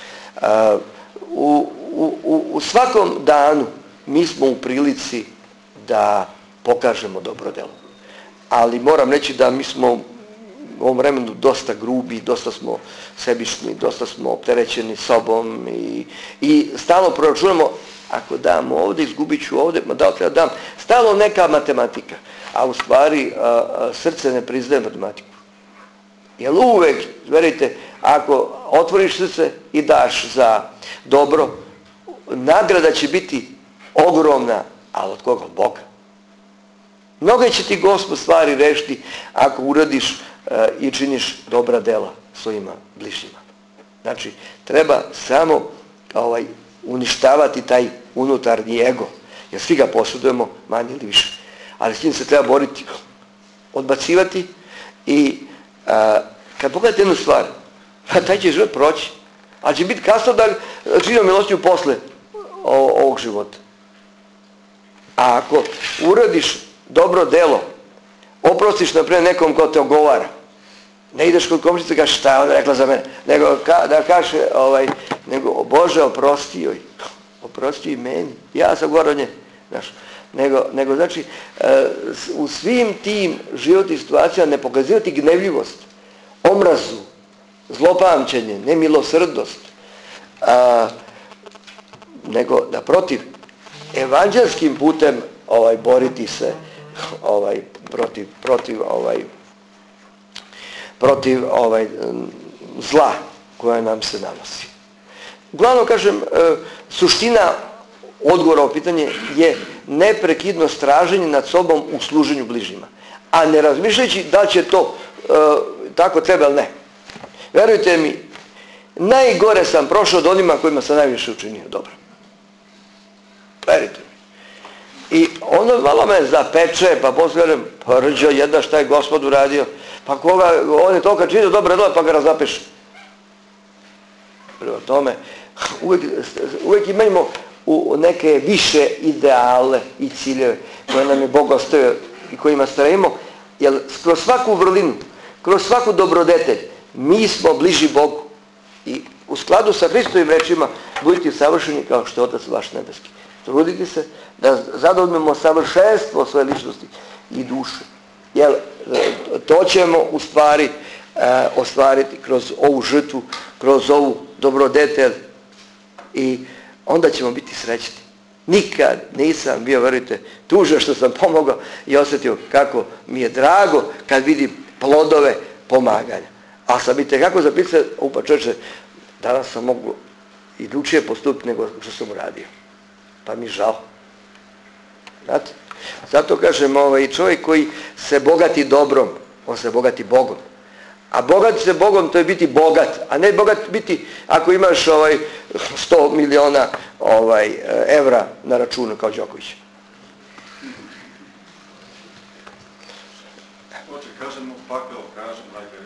U, u, u svakom danu mi smo u prilici da pokažemo dobro delo. Ali moram reći da mi smo u ovom vremenu dosta grubi, dosta smo sebični, dosta smo opterećeni sobom i, i stalno proračunamo, ako dam ovdje, izgubit ću ovdje, ma da li treba dam, stalno neka matematika, a u stvari a, a, srce ne priznaje matematiku. Jer uvek, verujte, ako otvoriš srce i daš za dobro, nagrada će biti ogromna, ali od koga? Od Boga. Mnogo će ti Gospod stvari rešiti ako uradiš uh, i činiš dobra dela svojima bližnjima. Znači, treba samo ovaj, uništavati taj unutarnji ego, jer svi ga posjedujemo manje ili više. Ali s njim se treba boriti, odbacivati i uh, kad pogledate jednu stvar, taj će život proći, ali će biti kasno da činimo milostnju posle ovog života. A ako uradiš dobro delo, oprostiš naprijed nekom ko te ogovara, ne ideš kod komšice ka šta je ona rekla za mene, nego ka, da kaže, ovaj, nego Bože oprosti joj, oprosti i meni, ja sam govorio nje, znaš, nego, nego znači u svim tim životnim situacijama ne pokazivati gnevljivost, omrazu, zlopamćenje, nemilosrdnost, a, nego da protiv evanđelskim putem ovaj boriti se ovaj protiv protiv ovaj protiv ovaj zla koja nam se nanosi. Uglavnom kažem, suština odgovora na pitanje je neprekidno straženje nad sobom u služenju bližnjima, a ne razmišljajući da će to e, tako treba ili ne. Verujte mi, najgore sam prošao od onima kojima sam najviše učinio dobro. Verujte mi. I ono malo me zapeče, pa posledam, pa rđo jedna šta je Gospod uradio, pa koga, on je toliko činio dobro dole, pa ga razapeš. Prema tome, uvijek, uvijek imamo u neke više ideale i ciljeve koje nam je Bog ostavio i kojima stremimo, jer kroz svaku vrlinu, kroz svaku dobrodetelj, mi smo bliži Bogu. I u skladu sa Hristovim rečima budite savršeni kao što je Otac vaš nebeski. Trudite se da zadovoljimo savršenstvo svoje ličnosti i duše. Jer to ćemo u stvari e, ostvariti kroz ovu žrtvu, kroz ovu dobrodetelj i onda ćemo biti srećni. Nikad nisam bio, verujte, tužan što sam pomogao i osjetio kako mi je drago kad vidim plodove pomaganja. A sam i tekako zapisao, upa čoveče, danas sam mogu i drugčije postupiti nego što sam uradio. Pa mi žao. Znate? Zato kažem, ovaj, čovjek koji se bogati dobrom, on se bogati Bogom. A bogat se Bogom, to je biti bogat, a ne bogat biti ako imaš ovaj, sto miliona ovaj, evra na računu kao Đoković. Oče, kažemo pakao, kažem, najde,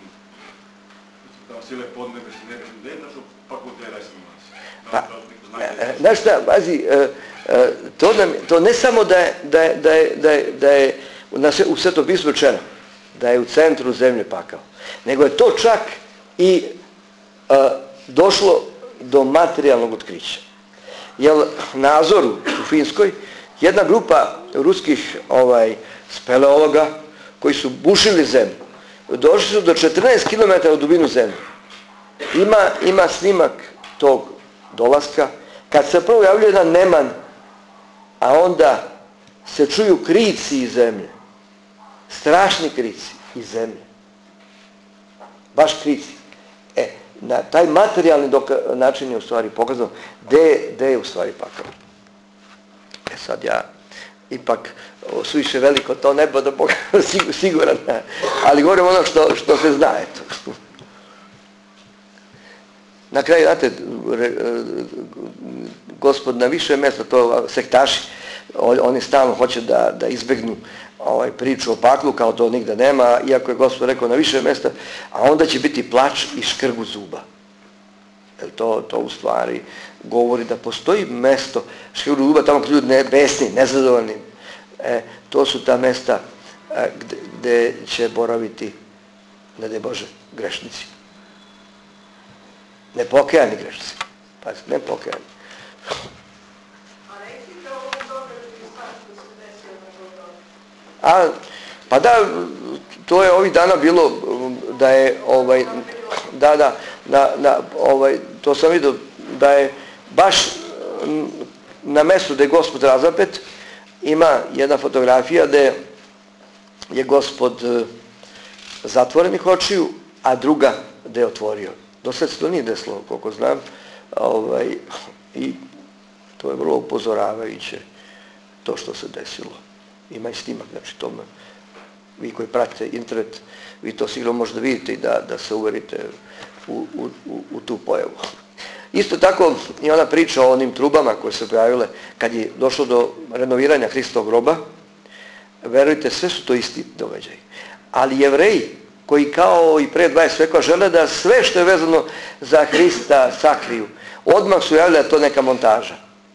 tamo sile podnebeš i nebeš, gdje je našo pakao te rajse Pa, znaš šta, pazi, to, nam, to ne samo da je, da je, da je, da je, da je na sve, u Svetom pismu rečeno, da je u centru zemlje pakao, nego je to čak i a, došlo do materijalnog otkrića. Jer na Azoru u Finskoj jedna grupa ruskih ovaj, speleologa koji su bušili zemlju, došli su do četrnaest kilometara u dubinu zemlje. Ima, ima snimak tog dolaska, kad se prvo javlja jedan neman, a onda se čuju krici iz zemlje. Strašni krici iz zemlje. Baš krici. E, na taj materijalni doka- način je u stvari pokazano gde, gde je u stvari pakao. E sad ja ipak suviše veliko to nebo da Bog siguran, ali govorim ono što, što se zna, eto. Na kraju, znate, Gospod na više mjesta, to sektaši, oni stalno hoće da, da izbegnu ovaj, priču o paklu, kao to nigde nema, iako je Gospod rekao na više mjesta, a onda će biti plač i škrgu zuba. Jer to, to u stvari govori da postoji mesto škrgu zuba, tamo kad ljudi ne, besni, nezadovoljni. E, to su ta mesta gde, gde će boraviti, ne daj Bože, grešnici. Nepokajani grešnici. Pa nepokajani. A recite o ovom događaju što se desilo na Golgoti. A, pa da, to je ovih dana bilo da je, ovaj, da, da, na, na, ovaj, to sam vidio da je baš na mestu gde je Gospod razapet, ima jedna fotografija gde je Gospod zatvorenih očiju, a druga gde je otvorio. Do sad se to nije desilo, koliko znam, ovaj, i to je vrlo upozoravajuće to što se desilo. Ima i snimak, znači tome, vi koji pratite internet, vi to sigurno možete vidjeti da, da se uverite u, u, u tu pojavu. Isto tako i ona priča o onim trubama koje se pojavile kad je došlo do renoviranja Hristovog groba. Verujte, sve su to isti događaji. Ali Jevreji koji kao i pre dvadeset vekova žele da sve što je vezano za Hrista sakriju, odmah su javili da to neka montaža.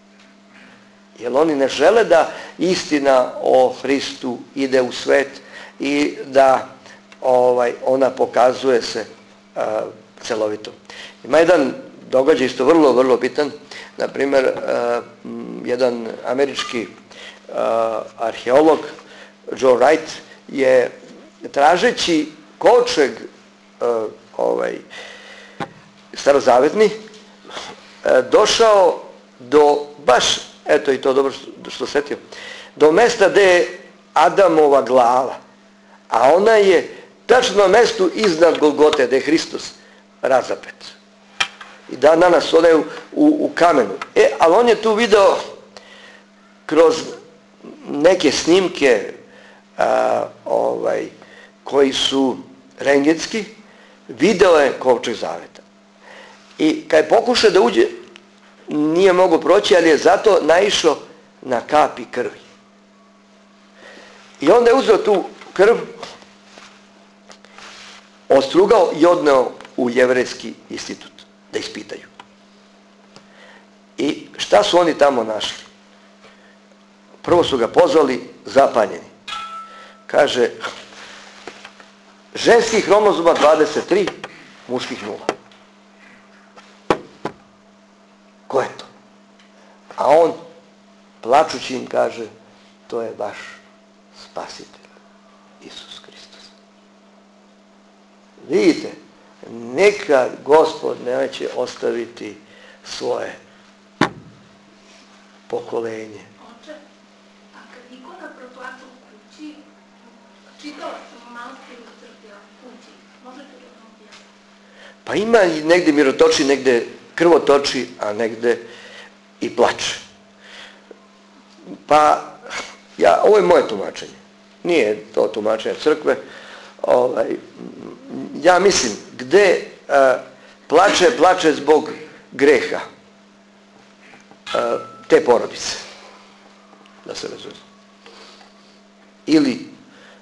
Jer oni ne žele da istina o Hristu ide u svet i da ovaj, ona pokazuje se uh, celovito. Ima jedan događaj isto vrlo, vrlo bitan. Na primjer, uh, jedan američki uh, arheolog Joe Wright je tražeći kovčeg uh, ovaj, starozavetni uh, došao do baš, eto i to dobro što, što setio, do mesta gde je Adamova glava, a ona je tačno na mestu iznad Golgote, gde je Hristos razapet. I dan danas ona je u, u, u kamenu. E, ali on je tu video kroz neke snimke a, ovaj, koji su rentgenski, video je kovčeg zaveta. I kad je pokušao da uđe, nije mogao proći, ali je zato naišao na kapi krvi. I onda je uzeo tu krv, ostrugao i odneo u Jevrejski institut da ispitaju. I šta su oni tamo našli? Prvo su ga pozvali zapanjeni. Kaže, ženskih hromozoma dvadeset tri, muških nula. Ko je to? A on, plačući im, kaže, to je vaš spasitelj, Isus Hristos. Vidite, neka Gospod neće ostaviti svoje pokolenje. Oče, a kad ikona proplača u kući, čitao sam malo ste u crkvi u kući, možete li vam objasniti? Pa ima i negde mirotoči, negde krvotoči, a negde i plače. Pa, ja, ovo je moje tumačenje. Nije to tumačenje crkve. Ovaj, ja mislim, gde a, plače, plače zbog greha a, te porodice. Da se razumije. Ili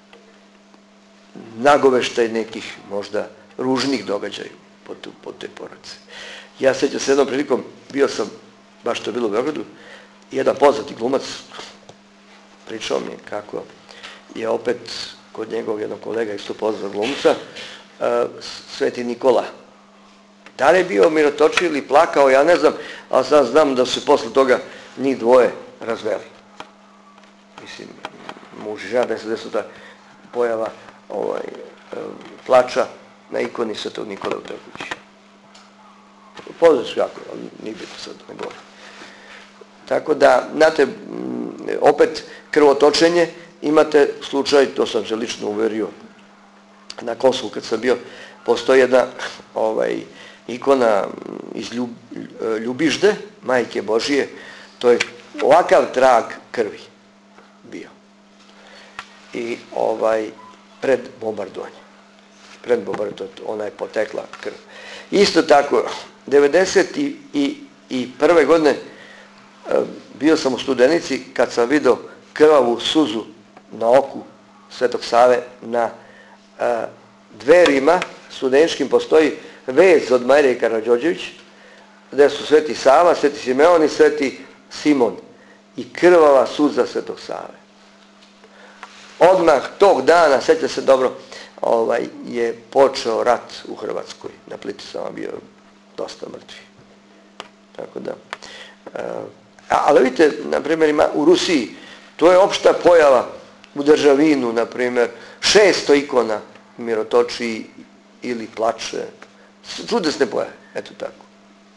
nagoveštaj nekih možda ružnih događaja po, tu, po te porodice. Ja sećam se jednom prilikom, bio sam, baš to je bilo u Beogradu, jedan poznati glumac pričao mi kako je opet kod njegov jednog kolega, isto poznat glumca, Sveti Nikola. Da li je bio mirotoči ili plakao, ja ne znam, ali sad znam da su posle toga njih dvoje razveli. Mislim, muž i žena, da se desila ta pojava ovaj, plača na ikoni Svetog Nikole u toj kući. Poznaš kako, ali nije bitno sad ne govorim. Tako da, znate, opet krvotočenje, imate slučaj, to sam se lično uverio na Kosovu kad sam bio, postoji jedna ovaj, ikona iz Ljub, Ljubižde, Majke Božije, to je ovakav trag krvi bio. I ovaj, pred bombardovanje. Pred bombardovanje, ona je potekla krv. Isto tako, devedeset prve godine bio sam u Studenici kad sam vidio krvavu suzu na oku Svetog Save na a, dverima studeničkim postoji vez od Marije Karađorđević gde su Sveti Sava, Sveti Simeon i Sveti Simon i krvava suza Svetog Save. odmah tog dana, sjeća se dobro, ovaj, je počeo rat u Hrvatskoj. Na Plitvicama bio dosta mrtvi. Tako da. A, ali vidite, na primjer, ima u Rusiji, to je opšta pojava u Državinu, na primjer, šesto ikona mirotoči ili plače. Čudesne pojave, eto tako.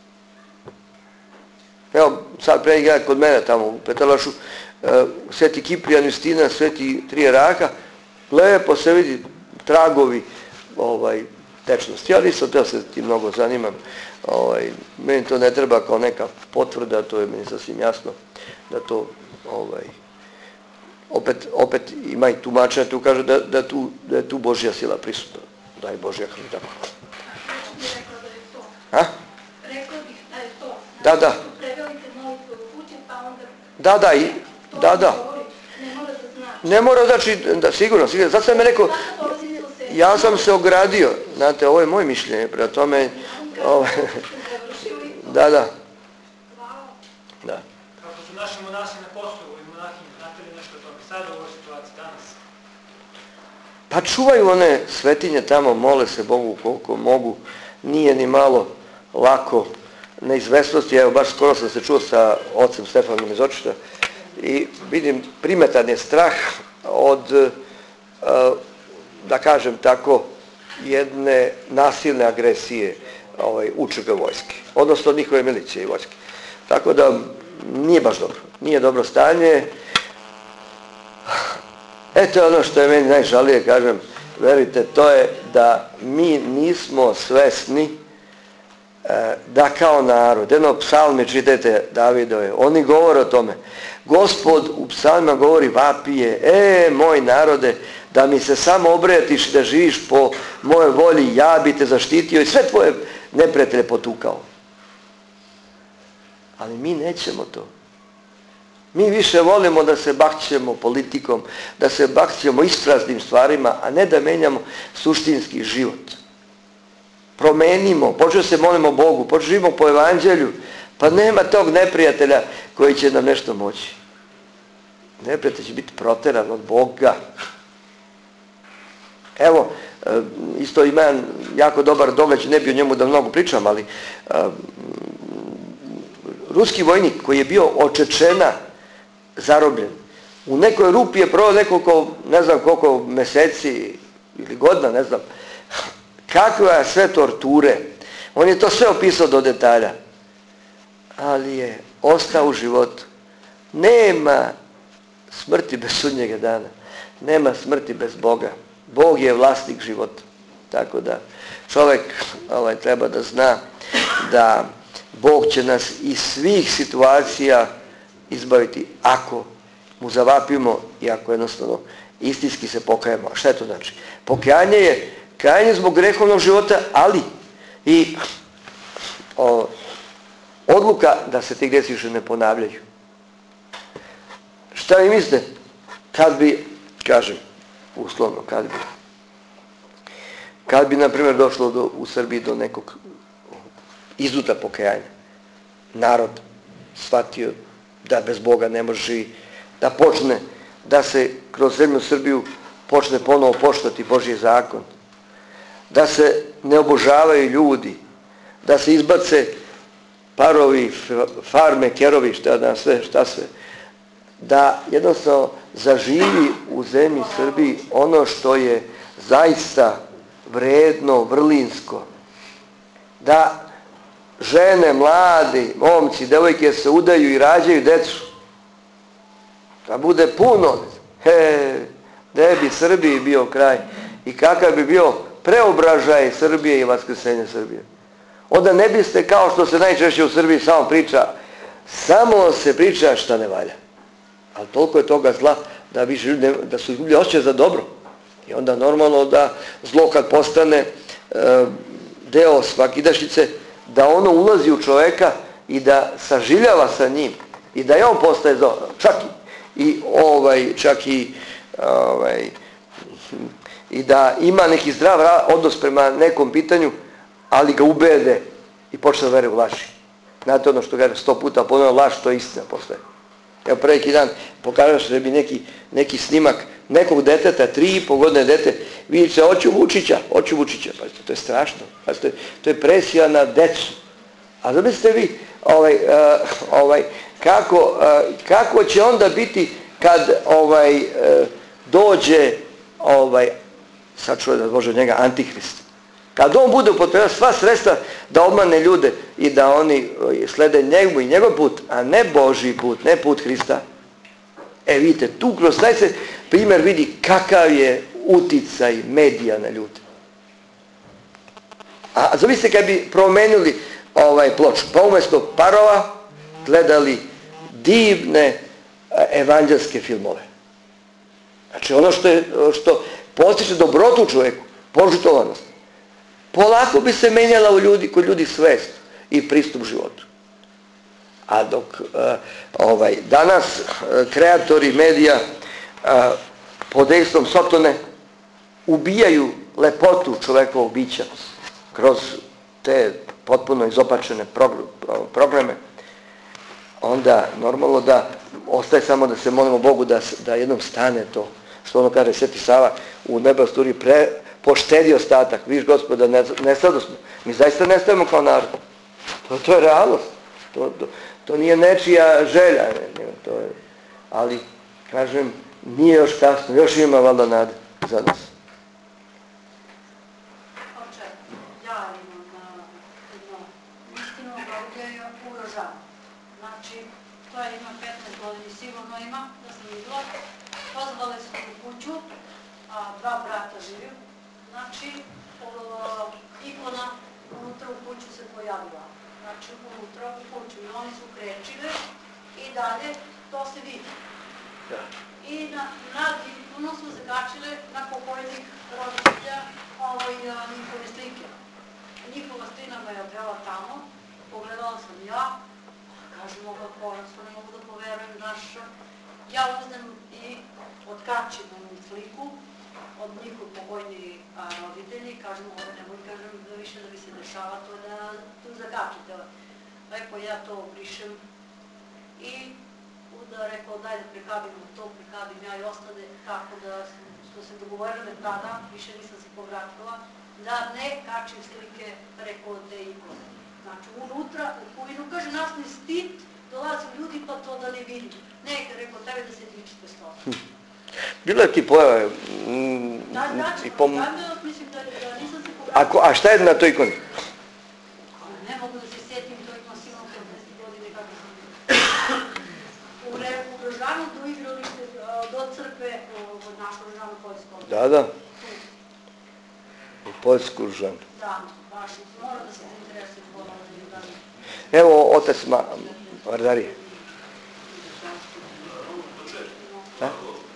Evo, sad pre njega kod mene tamo u Petarlašu, uh, Sveti Kiprijan Justina, Sveti Trijeraka, lepo se vidi tragovi ovaj, tečnosti. Ja nisam teo se ti mnogo zanimam. Ovaj, meni to ne treba kao neka potvrda, to je meni sasvim jasno da to ovaj, opet, opet ima i tumačenja, tu kaže da, da, tu, da je tu Božja sila prisutna. Da je Božja hrana. Rekla da je to. A? Rekla bih da je to. Da, da. Prevelite molitve u kući, pa onda... Da, da, i, da, da. Ne mora da znači. Ne mora znači, da, sigurno, sigurno. Zato sam me rekao, ja sam se ogradio, znate, ovo je moje mišljenje, prema tome, ovaj, da, da. Da. Kako su naši monasi na Kosovu i monahinje, znate li nešto o tome sada u ovoj situaciji danas? Pa čuvaju one svetinje tamo, mole se Bogu koliko mogu, nije ni malo lako neizvestnosti. Evo, baš skoro sam se čuo sa ocem Stefanom iz Očišta i vidim, primetan je strah od, da kažem tako, jedne nasilne agresije ovaj, učega vojske, odnosno njihove milicije i vojske. Tako da nije baš dobro, nije dobro stanje. Eto ono što je meni najžalije, kažem, verite, to je da mi nismo svesni da kao narod, jedno psalme čitajte Davidove, oni govore o tome. Gospod u psalmima govori vapije, e, moj narode, da mi se samo obratiš da živiš po mojoj volji, ja bi te zaštitio i sve tvoje neprijatelje potukao. Ali mi nećemo to. Mi više volimo da se bakćemo politikom, da se bakćemo ispraznim stvarima, a ne da menjamo suštinski život. Promenimo, počeo se molimo Bogu, počeo živimo po evanđelju, pa nema tog neprijatelja koji će nam nešto moći. Neprijatelj će biti proteran od Boga. Evo, isto ima jako dobar događaj, ne bi o njemu da mnogo pričam, ali ruski vojnik koji je bio od Čečena zarobljen, u nekoj rupi je proveo nekoliko, ne znam koliko meseci ili godina, ne znam, kakve sve torture. On je to sve opisao do detalja. Ali je ostao u životu. Nema smrti bez sudnjega dana. Nema smrti bez Boga. Bog je vlasnik života. Tako da čovjek ovaj, treba da zna da Bog će nas iz svih situacija izbaviti ako mu zavapimo i ako jednostavno istinski se pokajemo. A šta je to znači? Pokajanje je kajanje zbog grehovnog života, ali i o, odluka da se ti grijesi više ne ponavljaju. Šta vi mislite? Kad bi, kažem, uslovno, kad bi, kad bi, na primjer, došlo do, u Srbiji do nekog izuta pokajanja, narod shvatio da bez Boga ne može živjeti, da počne, da se kroz zemlju Srbiju počne ponovo poštovati Božji zakon, da se ne obožavaju ljudi, da se izbace parovi, farme, kerovi, šta da sve, šta sve, da jednostavno zaživi u zemlji Srbiji ono što je zaista vredno, vrlinsko, da žene, mladi, momci, devojke se udaju i rađaju decu, da bude puno, he, gde bi Srbiji bio kraj i kakav bi bio preobražaj Srbije i vaskrsenje Srbije. Onda ne biste, kao što se najčešće u Srbiji samo priča, samo se priča šta ne valja. Ali toliko je toga zla da, više, da su ljudi osjećaju za dobro. I onda normalno da zlo kad postane e, deo svakidašnjice, da ono ulazi u čoveka i da saživljava sa njim i da je on postaje zlo. Čak i, i ovaj, čak i ovaj, i da ima neki zdrav odnos prema nekom pitanju, ali ga ubede i počne da vere u laži. Znate ono što kaže sto puta ponovno, laž, to je istina postaje. Evo pre neki dan pokazao se da bi neki, neki snimak nekog deteta, tri i po godine dete, vidi se, hoću Vučića, hoću Vučića. Pazite, to je strašno. Pazite, to je presija na decu. A zamislite vi, ovaj, uh, ovaj, kako, uh, kako će onda biti kad ovaj, uh, dođe, ovaj, sad čuje da Bože od njega, Antihrist. Kad on bude upotrebljava sva sredstva da obmane ljude i da oni slede njegu i njegov put, a ne Božji put, ne put Hrista. E vidite, tu kroz taj se primjer vidi kakav je uticaj medija na ljude. A zamislite kad bi promenili ovaj ploču, pa umjesto parova gledali divne evanđelske filmove. Znači ono što, je, što postiče dobrotu čovjeku, požrtvovanost, polako bi se menjala u ljudi, kod ljudi svest i pristup životu. A dok uh, ovaj, danas uh, kreatori medija uh, pod dejstvom Sotone ubijaju lepotu čovjekovog bića kroz te potpuno izopačene programe, onda normalno da ostaje samo da se molimo Bogu da, da jednom stane to, što ono kaže Sveti Sava u nebasturi, pre, poštedi ostatak, viš Gospoda, ne, nestado smo. Mi zaista nestajemo kao narod. To, to je realnost. To, to, to nije nečija želja. Ne, ne, to je, ali, kažem, nije još kasno, još ima valjda nade za nas. Oče, ja imam jedno istinu da je ugrožavano. Znači, to je ima petnaest godina, sigurno ima, da sam vidjela. Pozvali su u kuću, a dva brata živim. Znači, ikona unutra u kuću se pojavila. Znači, unutra u kuću. I oni su krečili i dalje, to se vidi. I na, nad ikonom su zakačile na pokojnih roditelja ovaj, njihove slike. Njihova strina me je odvela tamo, pogledala sam ja, kažem, ovo ponosno, ne mogu da poverujem, znaš, ja uzmem i otkačim onu sliku od njihov pokojni roditelji, kažem, ovo nemoj, kažem, da više da bi se dešava to da tu zakačite. Lepo ja to obrišem i da rekao daj da prekabimo to, prekabim ja i ostane tako da što se dogovorili tada, više nisam se povratila, da ne kačim slike preko te ikone. Znači unutra, u kuvinu, kaže nas ne stid, dolaze ljudi pa to da ne vidim. Ne, rekao tebe da se dičite s toga. Bilo je ti pojave. Mm, da, da, i pom... da, mislim da, da nisam se povratila. Ako, a šta je na toj ikoni? Ne mogu da se sjetim, to ima sigurno petnaest godine kako sam bila. U Rožanu do igralište, do crkve, od našu Rožanu Poljsku. Da, da. U Poljsku Rožanu. Da, baš, mora da se zainteresuje zbog da Evo, otac Ma, Vardarije. Da?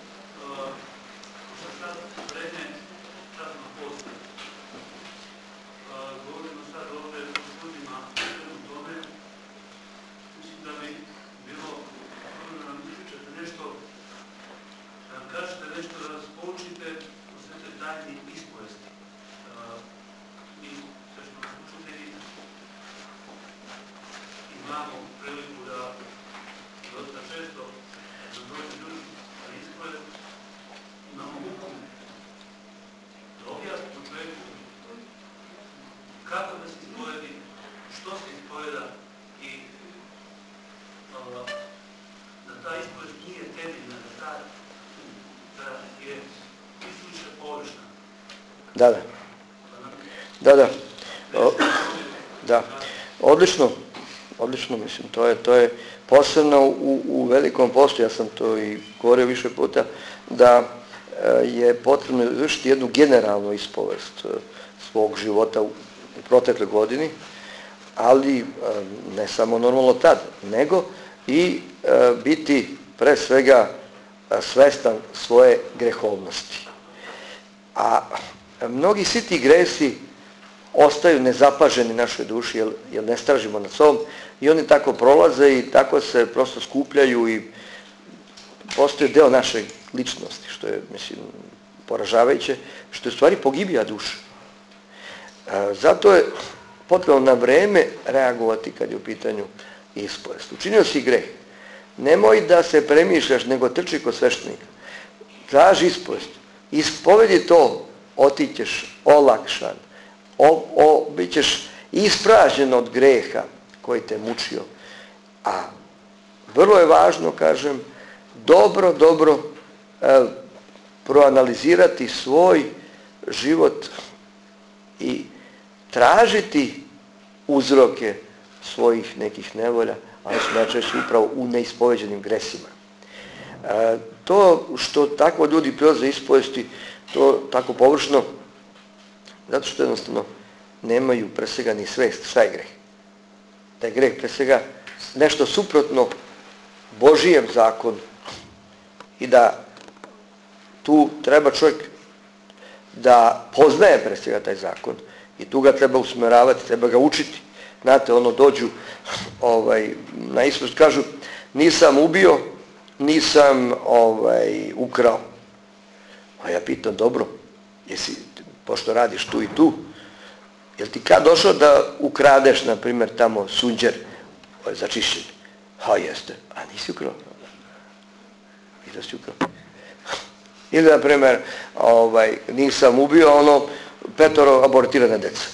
Da, da. Da, da. O, da. Odlično. Odlično, mislim. To je, to je posebno u, u velikom postu, ja sam to i govorio više puta, da je potrebno izvršiti jednu generalnu ispovest svog života u, u protekloj godini, ali ne samo normalno tad, nego i biti pre svega svestan svoje grehovnosti. A mnogi svi gresi ostaju nezapaženi našoj duši, jer, jer ne stražimo nad sobom i oni tako prolaze i tako se prosto skupljaju i postaju deo naše ličnosti, što je, mislim, poražavajuće, što je u stvari pogibija duša. Zato je potrebno na vreme reagovati kad je u pitanju ispovest. Učinio si greh. Nemoj da se premišljaš, nego trči kod sveštenika. traži ispovest, ispovedi to, otićeš olakšan, o, o, bit ćeš ispražnjen od greha koji te mučio. A vrlo je važno, kažem, dobro, dobro e, proanalizirati svoj život i tražiti uzroke svojih nekih nevolja, ali su najčešće upravo u neispoveđenim gresima. E, to što tako ljudi prilaze ispovesti, to tako površno, zato što jednostavno nemaju pre svega ni svest šta je greh. Da je greh pre svega nešto suprotno Božijem zakonu i da tu treba čovjek da poznaje pre svega taj zakon i tu ga treba usmeravati, treba ga učiti. Znate, ono dođu ovaj, na ispovest, kažu nisam ubio, nisam ovaj, ukrao. A ja pitam, dobro, jesi, pošto radiš tu i tu, jel ti kad došao da ukradeš, na primjer, tamo sunđer za čišćenje? Ha, jeste. A nisi ukrao? I da si ukrao. Ili, na primjer, ovaj, nisam ubio ono petoro abortirane deca.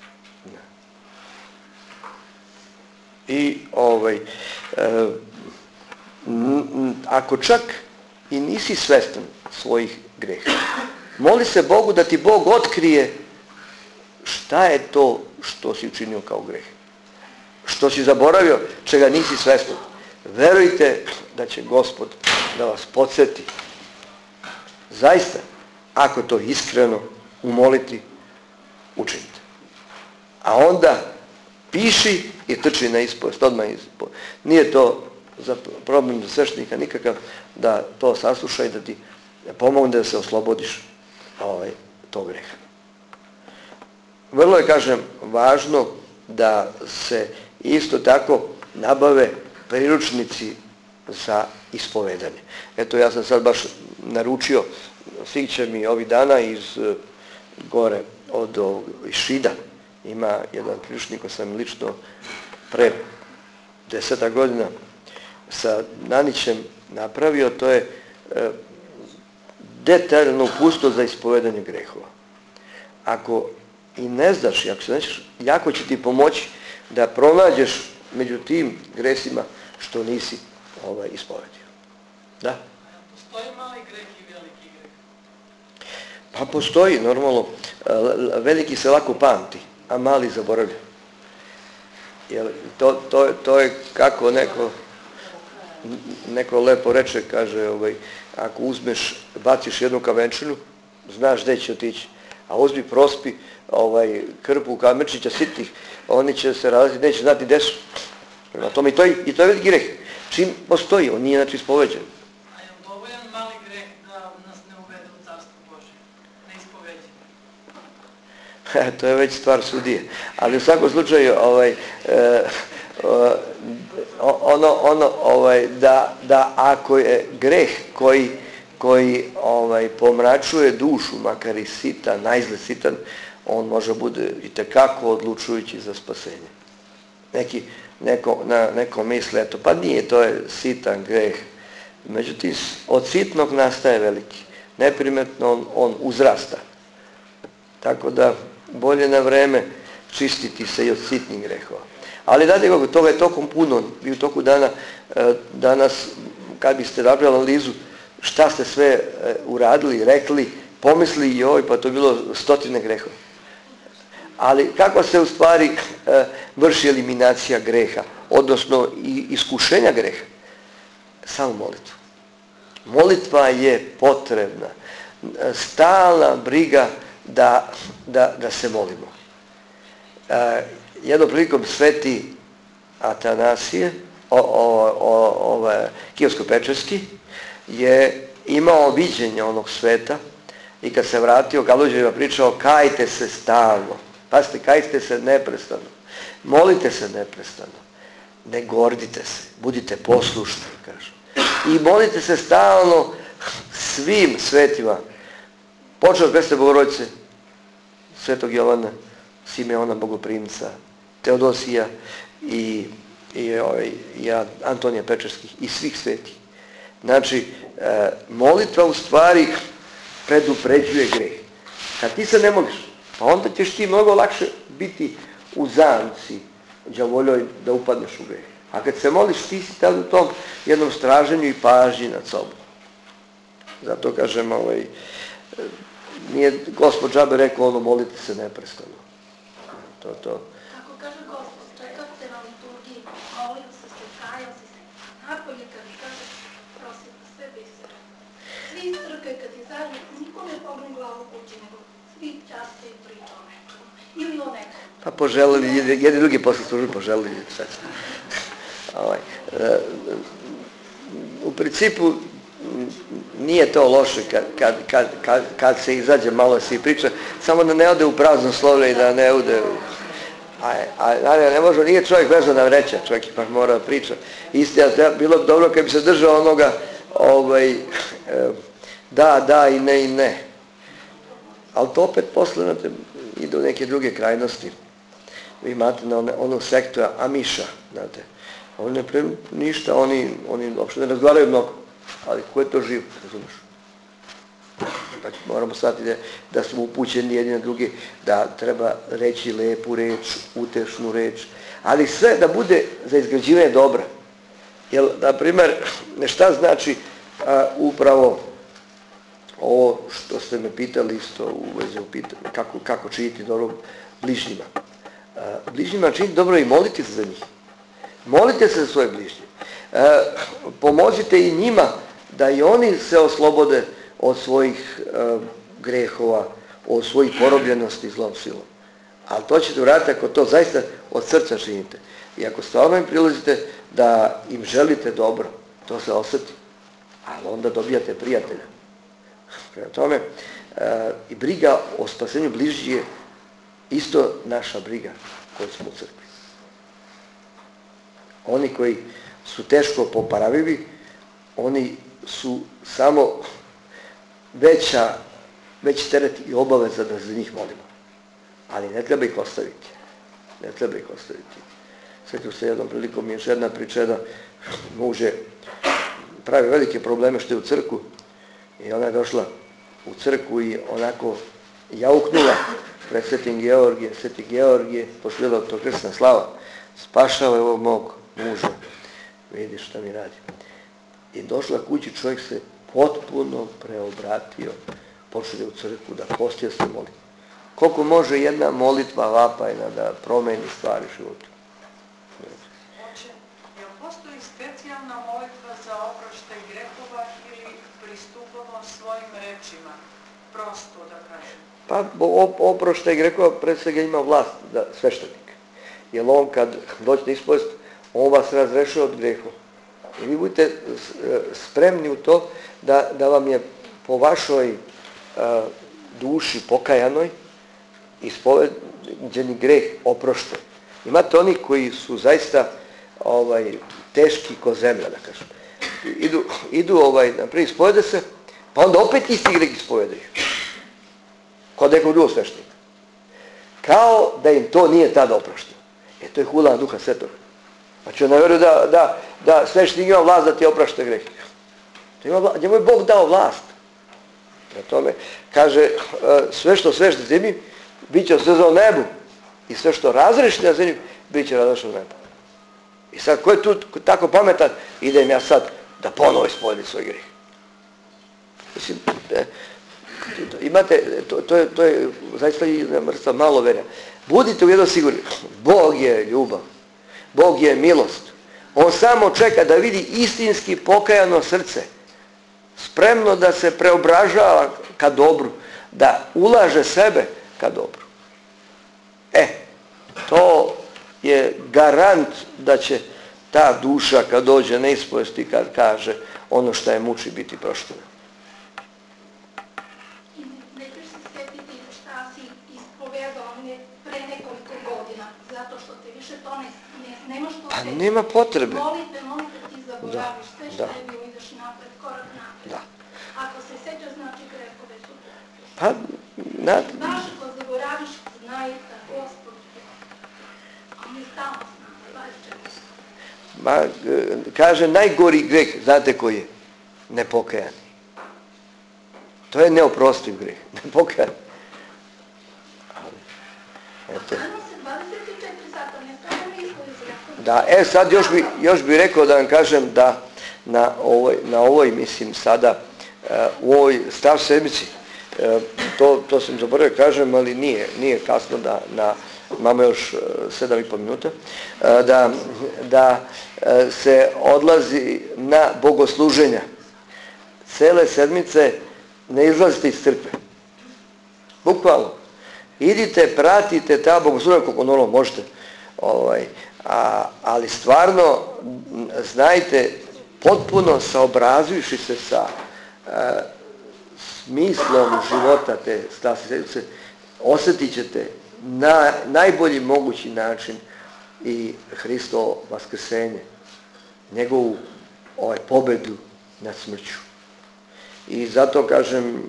I ovaj, e, n, ako čak i nisi svestan svojih greha, moli se Bogu da ti Bog otkrije šta je to što si učinio kao greh. Što si zaboravio, čega nisi svestan. Verujte da će Gospod da vas podsjeti. Zaista, ako to iskreno umoliti, učinite. A onda piši i trči na ispovest, odmah ispovest. Nije to za problem za sveštenika nikakav da to sasluša i da ti pomogne da se oslobodiš ovaj, tog greha. Vrlo je, kažem, važno da se isto tako nabave priručnici za ispovedanje. Eto, ja sam sad baš naručio, stiće mi ovih dana iz gore od iz Šida. Ima jedan priručnik koji sam lično pre deseta godina sa Nanićem napravio, to je e, detaljno uputstvo za ispovedanje grehova. Ako i ne znaš, ako se nećeš, jako će ti pomoći da pronađeš među tim gresima što nisi ovaj, ispovedio. Da? Postoji mali greh i veliki greh? Pa postoji, normalno. Veliki se lako pamti, a mali zaboravlja. Jer to, to, to je kako neko, neko lepo reče, kaže, ovaj, ako uzmeš, baciš jednu kamenčinu, znaš gde će otići. A uzmi prospi ovaj, krpu kamenčića sitnih, oni će se razliti, neće znati gde su. Prema tome, i to je, i to je veliki greh. Čim postoji, on nije znači ispoveđen. A je li dovoljan mali greh da nas ne uvede u Carstvo Božje? Neispoveđen? To je već stvar sudije. Ali u svakom slučaju, ovaj, e, ono, ono ovaj, da, da ako je greh koji koji ovaj, pomračuje dušu, makar i sitan, naizgled sitan, on može bude i tekako odlučujući za spasenje. Neki, neko, na, neko misle, eto, pa nije, to je sitan greh. Međutim, od sitnog nastaje veliki. Neprimetno on, on uzrasta. Tako da, bolje na vreme čistiti se i od sitnih grehova. Ali dajte kako, toga je tokom puno, vi u toku dana, danas, kad biste napravili analizu, šta ste sve uradili, rekli, pomislili i oj, pa to je bilo stotine grehova. Ali kako se u stvari vrši eliminacija greha, odnosno i iskušenja greha? Samo molitva. Molitva je potrebna. Stalna briga da, da, da se molimo. Jednom prilikom sveti Atanasije, o, o, o, o, Kijevsko-Pečerski, je imao viđenje onog sveta i kad se vratio, Galuđeva pričao, kajte se stalno. Pazite, kajte se neprestano. Molite se neprestano. Ne gordite se. Budite poslušni, kažu. I molite se stalno svim svetima. Počeo od Presvete Bogorodice, Svetog Jovana, Simeona Bogoprimca, Teodosija i, i, i, i Antonija Pečerskih i svih svetih. Znači, molitva u stvari predupređuje greh. Kad ti se ne moliš, pa onda ćeš ti mnogo lakše biti u zamci đavoljoj da upadneš u greh. A kad se moliš, ti si tad u tom jednom straženju i pažnji nad sobom. Zato kažem, ovaj, nije Gospod džabe rekao ono, molite se neprestano. To, to. Kako kaže Gospod, čekao te na liturgiji, molio se se, kajao si se, napolje kad kaže, prosi da sve bisera. Svi iz crkve kad izađu, niko ne pogne glavu kući, nego svi časte i priča o nečemu. Ili o nekom. Pa poželili, jedni drugi posle službe poželili. Ovaj, u principu nije to loše kad, kad, kad, kad, kad se izađe malo se i priča, samo da ne ode u prazno slovlje i da ne ode u... A, a, a ne može, nije čovjek vezan na vreća, čovjek ipak mora da priča. Istina, bilo bi dobro kad bi se držao onoga ovaj, da, da i ne i ne. Ali to opet posle znate, ide u neke druge krajnosti. Vi imate na one, onu sektu Amiša, znate. Oni ne prema ništa, oni, oni uopšte ne razgovaraju mnogo. Ali ko je to živ, razumiješ? Znači, moramo shvatiti da, da smo upućeni jedni na drugi, da treba reći lepu reč, utešnu reč, ali sve da bude za izgrađivanje dobra. Jer, na primjer, šta znači a, upravo ovo što ste me pitali isto u vezi pitanja, kako, kako činiti dobro bližnjima. A, bližnjima činiti dobro i moliti se za njih. Molite se za svoje bližnje. A, pomozite i njima da i oni se oslobode od svojih uh, grehova, od svojih porobljenosti zlom silom. Ali to ćete uraditi ako to zaista od srca činite. I ako stvarno im prilazite da im želite dobro, to se osjeti. Ali onda dobijate prijatelja. Prema tome, uh, i briga o spasenju bližnjih je isto naša briga koju smo u crkvi. Oni koji su teško poparavivi, oni su samo veća, veći teret i obaveza da za njih molimo. Ali ne treba ih ostaviti. Ne treba ih ostaviti. Sjetio se jednom prilikom mi je još jedna priča da muž je pravi velike probleme što je u crku i ona je došla u crku i onako jauknula pred Svetim Georgije, Sveti Georgije, posljedala to krsna slava, spašava ovog mog muža. Vidi šta mi radi. I došla kući, čovjek se potpuno preobratio, počeo u crkvu da postio se moli. Koliko može jedna molitva vapajna da promeni stvari u životu? Oče, jel postoji specijalna molitva za oproštaj grehova ili pristupamo svojim rečima? Prosto da kažem. Pa oproštaj grehova pre svega ima vlast da sveštenik. Jer on kad dođete ispovest, on vas razrešuje od grehova. I vi budete spremni u to da, da vam je po vašoj uh, duši pokajanoj ispoveđeni greh oprošten. Imate oni koji su zaista ovaj, teški ko zemlja, da kažem. Idu, idu ovaj, naprijed ispovede se, pa onda opet isti greh ispovedaju. Kod nekog drugog sveštenika. Kao da im to nije tada oprošteno. E, to je hula Duha Svetog. Znači, on ne veruje da, da, da sveštenik ima vlast da ti oprašta greh. Njemu je Bog dao vlast. Na tome kaže, sve što svešti na zemlji, bit će sve za nebu. I sve što razreši na zemlji, bit će razrešeno nebu. I sad, ko je tu tako pametan, idem ja sad da ponovo ispovedim svoj greh. Mislim, e, imate, to, to, je, to je zaista i mrstva malo verja. Budite u jedno sigurni, Bog je ljubav. Bog je milost. On samo čeka da vidi istinski pokajano srce, spremno da se preobražava ka dobru, da ulaže sebe ka dobru. E, to je garant da će ta duša kad dođe na ispovest i kad kaže ono što je muči biti prošteno. I nećeš se sjetiti šta si ispovedao pre nekoliko godina, zato što te više to ne, ne, nemaš to Pa sjetiti. nema potrebe. Molite, molite, ti zaboraviš Da, sve što da. je bilo, ideš napred, korak napred. Da. Ako se sjećaš, znači grehove su tu. Pa, na, Baš ako zaboraviš, znaj da Gospod je. On je stalno s nama, dvadeset četiri sata. ma, kaže, najgori greh, znate koji je? nepokajani. To je neoprostiv grijeh, nepokajani. Eto. Da, e sad još bi, još bi rekao da vam kažem da na ovoj, na ovoj mislim sada u ovoj stav sedmici, to, to sam zaboravio kažem, ali nije, nije kasno da na, imamo još sedam i pol minuta, da, da se odlazi na bogosluženja. Cele sedmice ne izlazite iz crkve. Bukvalno. Idite, pratite ta bogosluženja koliko normalno možete. Ovaj, a, ali stvarno, znajte, potpuno saobrazivši se sa a, smislom života te stase sedmice, osjetit ćete na najbolji mogući način i Hristovo vaskrsenje, njegovu ovaj, pobedu nad smrću. I zato kažem,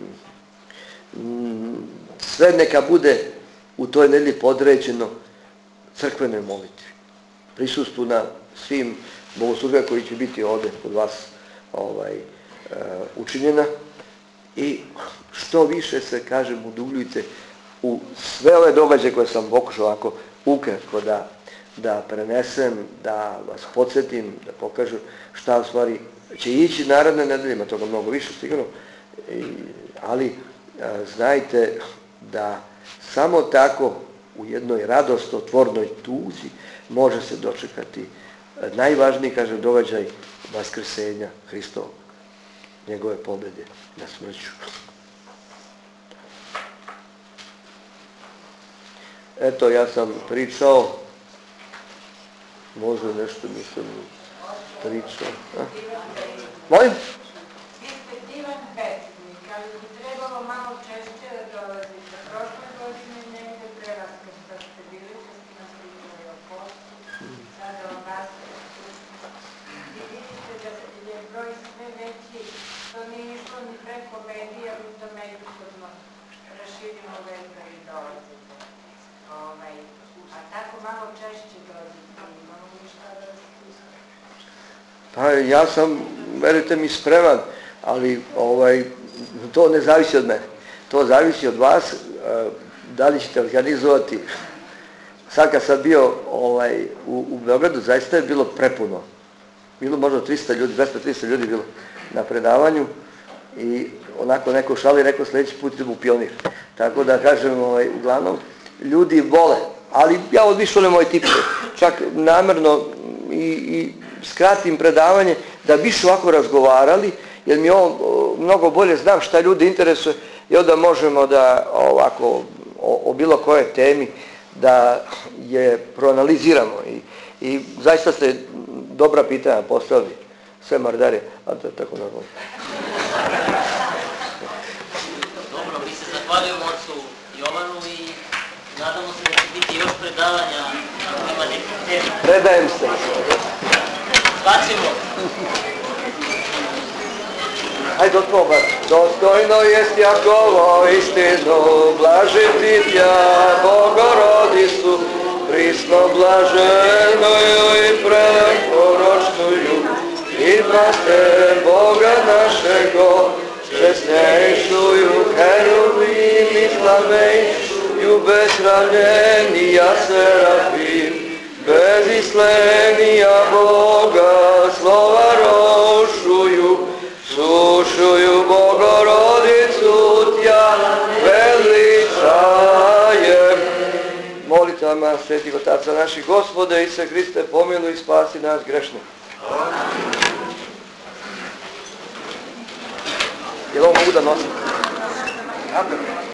sve neka bude u toj nedelji podređeno crkvenoj molitvi, prisustvu na svim bogoslužbama koji će biti ovdje kod vas ovaj, uh, učinjena i što više se, kažem, udubljujte u sve ove događaje koje sam pokušao ovako ukratko da, da prenesem, da vas podsjetim, da pokažem šta u stvari će ići naredne nedelje, ima toga mnogo više sigurno, I, ali uh, znajte da samo tako u jednoj radostotvornoj tuzi može se dočekati najvažniji, kažem, događaj vaskrsenja Hristovog, njegove pobjede na smrću. Eto, ja sam pričao, možda nešto nisam pričao. A? Molim? Vi ste divan pesnik, ali bi trebalo malo češće da dolazite. Prošle godine negde pre Vaskrsa ste bili, što ste nas pričali o postu, sada o Vaskrsu. I vidite da je broj sve veći, to nije išlo ni preko medija, mi to međusobno raširimo vezno i dolazite. Ovaj, a tako malo češće dolazite, imamo ništa da vas pustimo. Pa ja sam, verujte mi, spreman, ali ovaj, to ne zavisi od mene. To zavisi od vas, da li ćete organizovati. Sad kad sam bio ovaj, u, u Beogradu, zaista je bilo prepuno. Bilo možda trista ljudi, dvesta trista ljudi bilo na predavanju i onako neko šali rekao sljedeći put idem u Pionir. Tako da kažem, ovaj, uglavnom, ljudi vole, ali ja odvišao ne moj tip, čak namjerno i, i skratim predavanje da više ovako razgovarali, jer mi ovo mnogo bolje znam šta ljudi interesuje i onda možemo da ovako o, o bilo koje temi da je proanaliziramo i, i zaista ste dobra pitanja postavili, sve mardarije, a to je tako normalno. Dobro, mi se zahvaljujemo ocu Jovanu i nadamo se da će biti još predavanja ako ima nekih tema. Predajem se. Spacimo. Hajde otmo bar. Dostojno jest Jakovo istinu, blažiti tja Bogorodicu, prisno blaženuju i preporočnuju, i praste Boga našego, česnejšuju heruvim i slavejšuju, besravljenija serafim, bezislenija Boga, slova rošuju, sušuju Bogorodicu tja veličajem. Molitvama svetih otaca naših Gospode, Isuse Hriste, pomiluj i spasi nas grešne. Jel ovo mogu da nosim?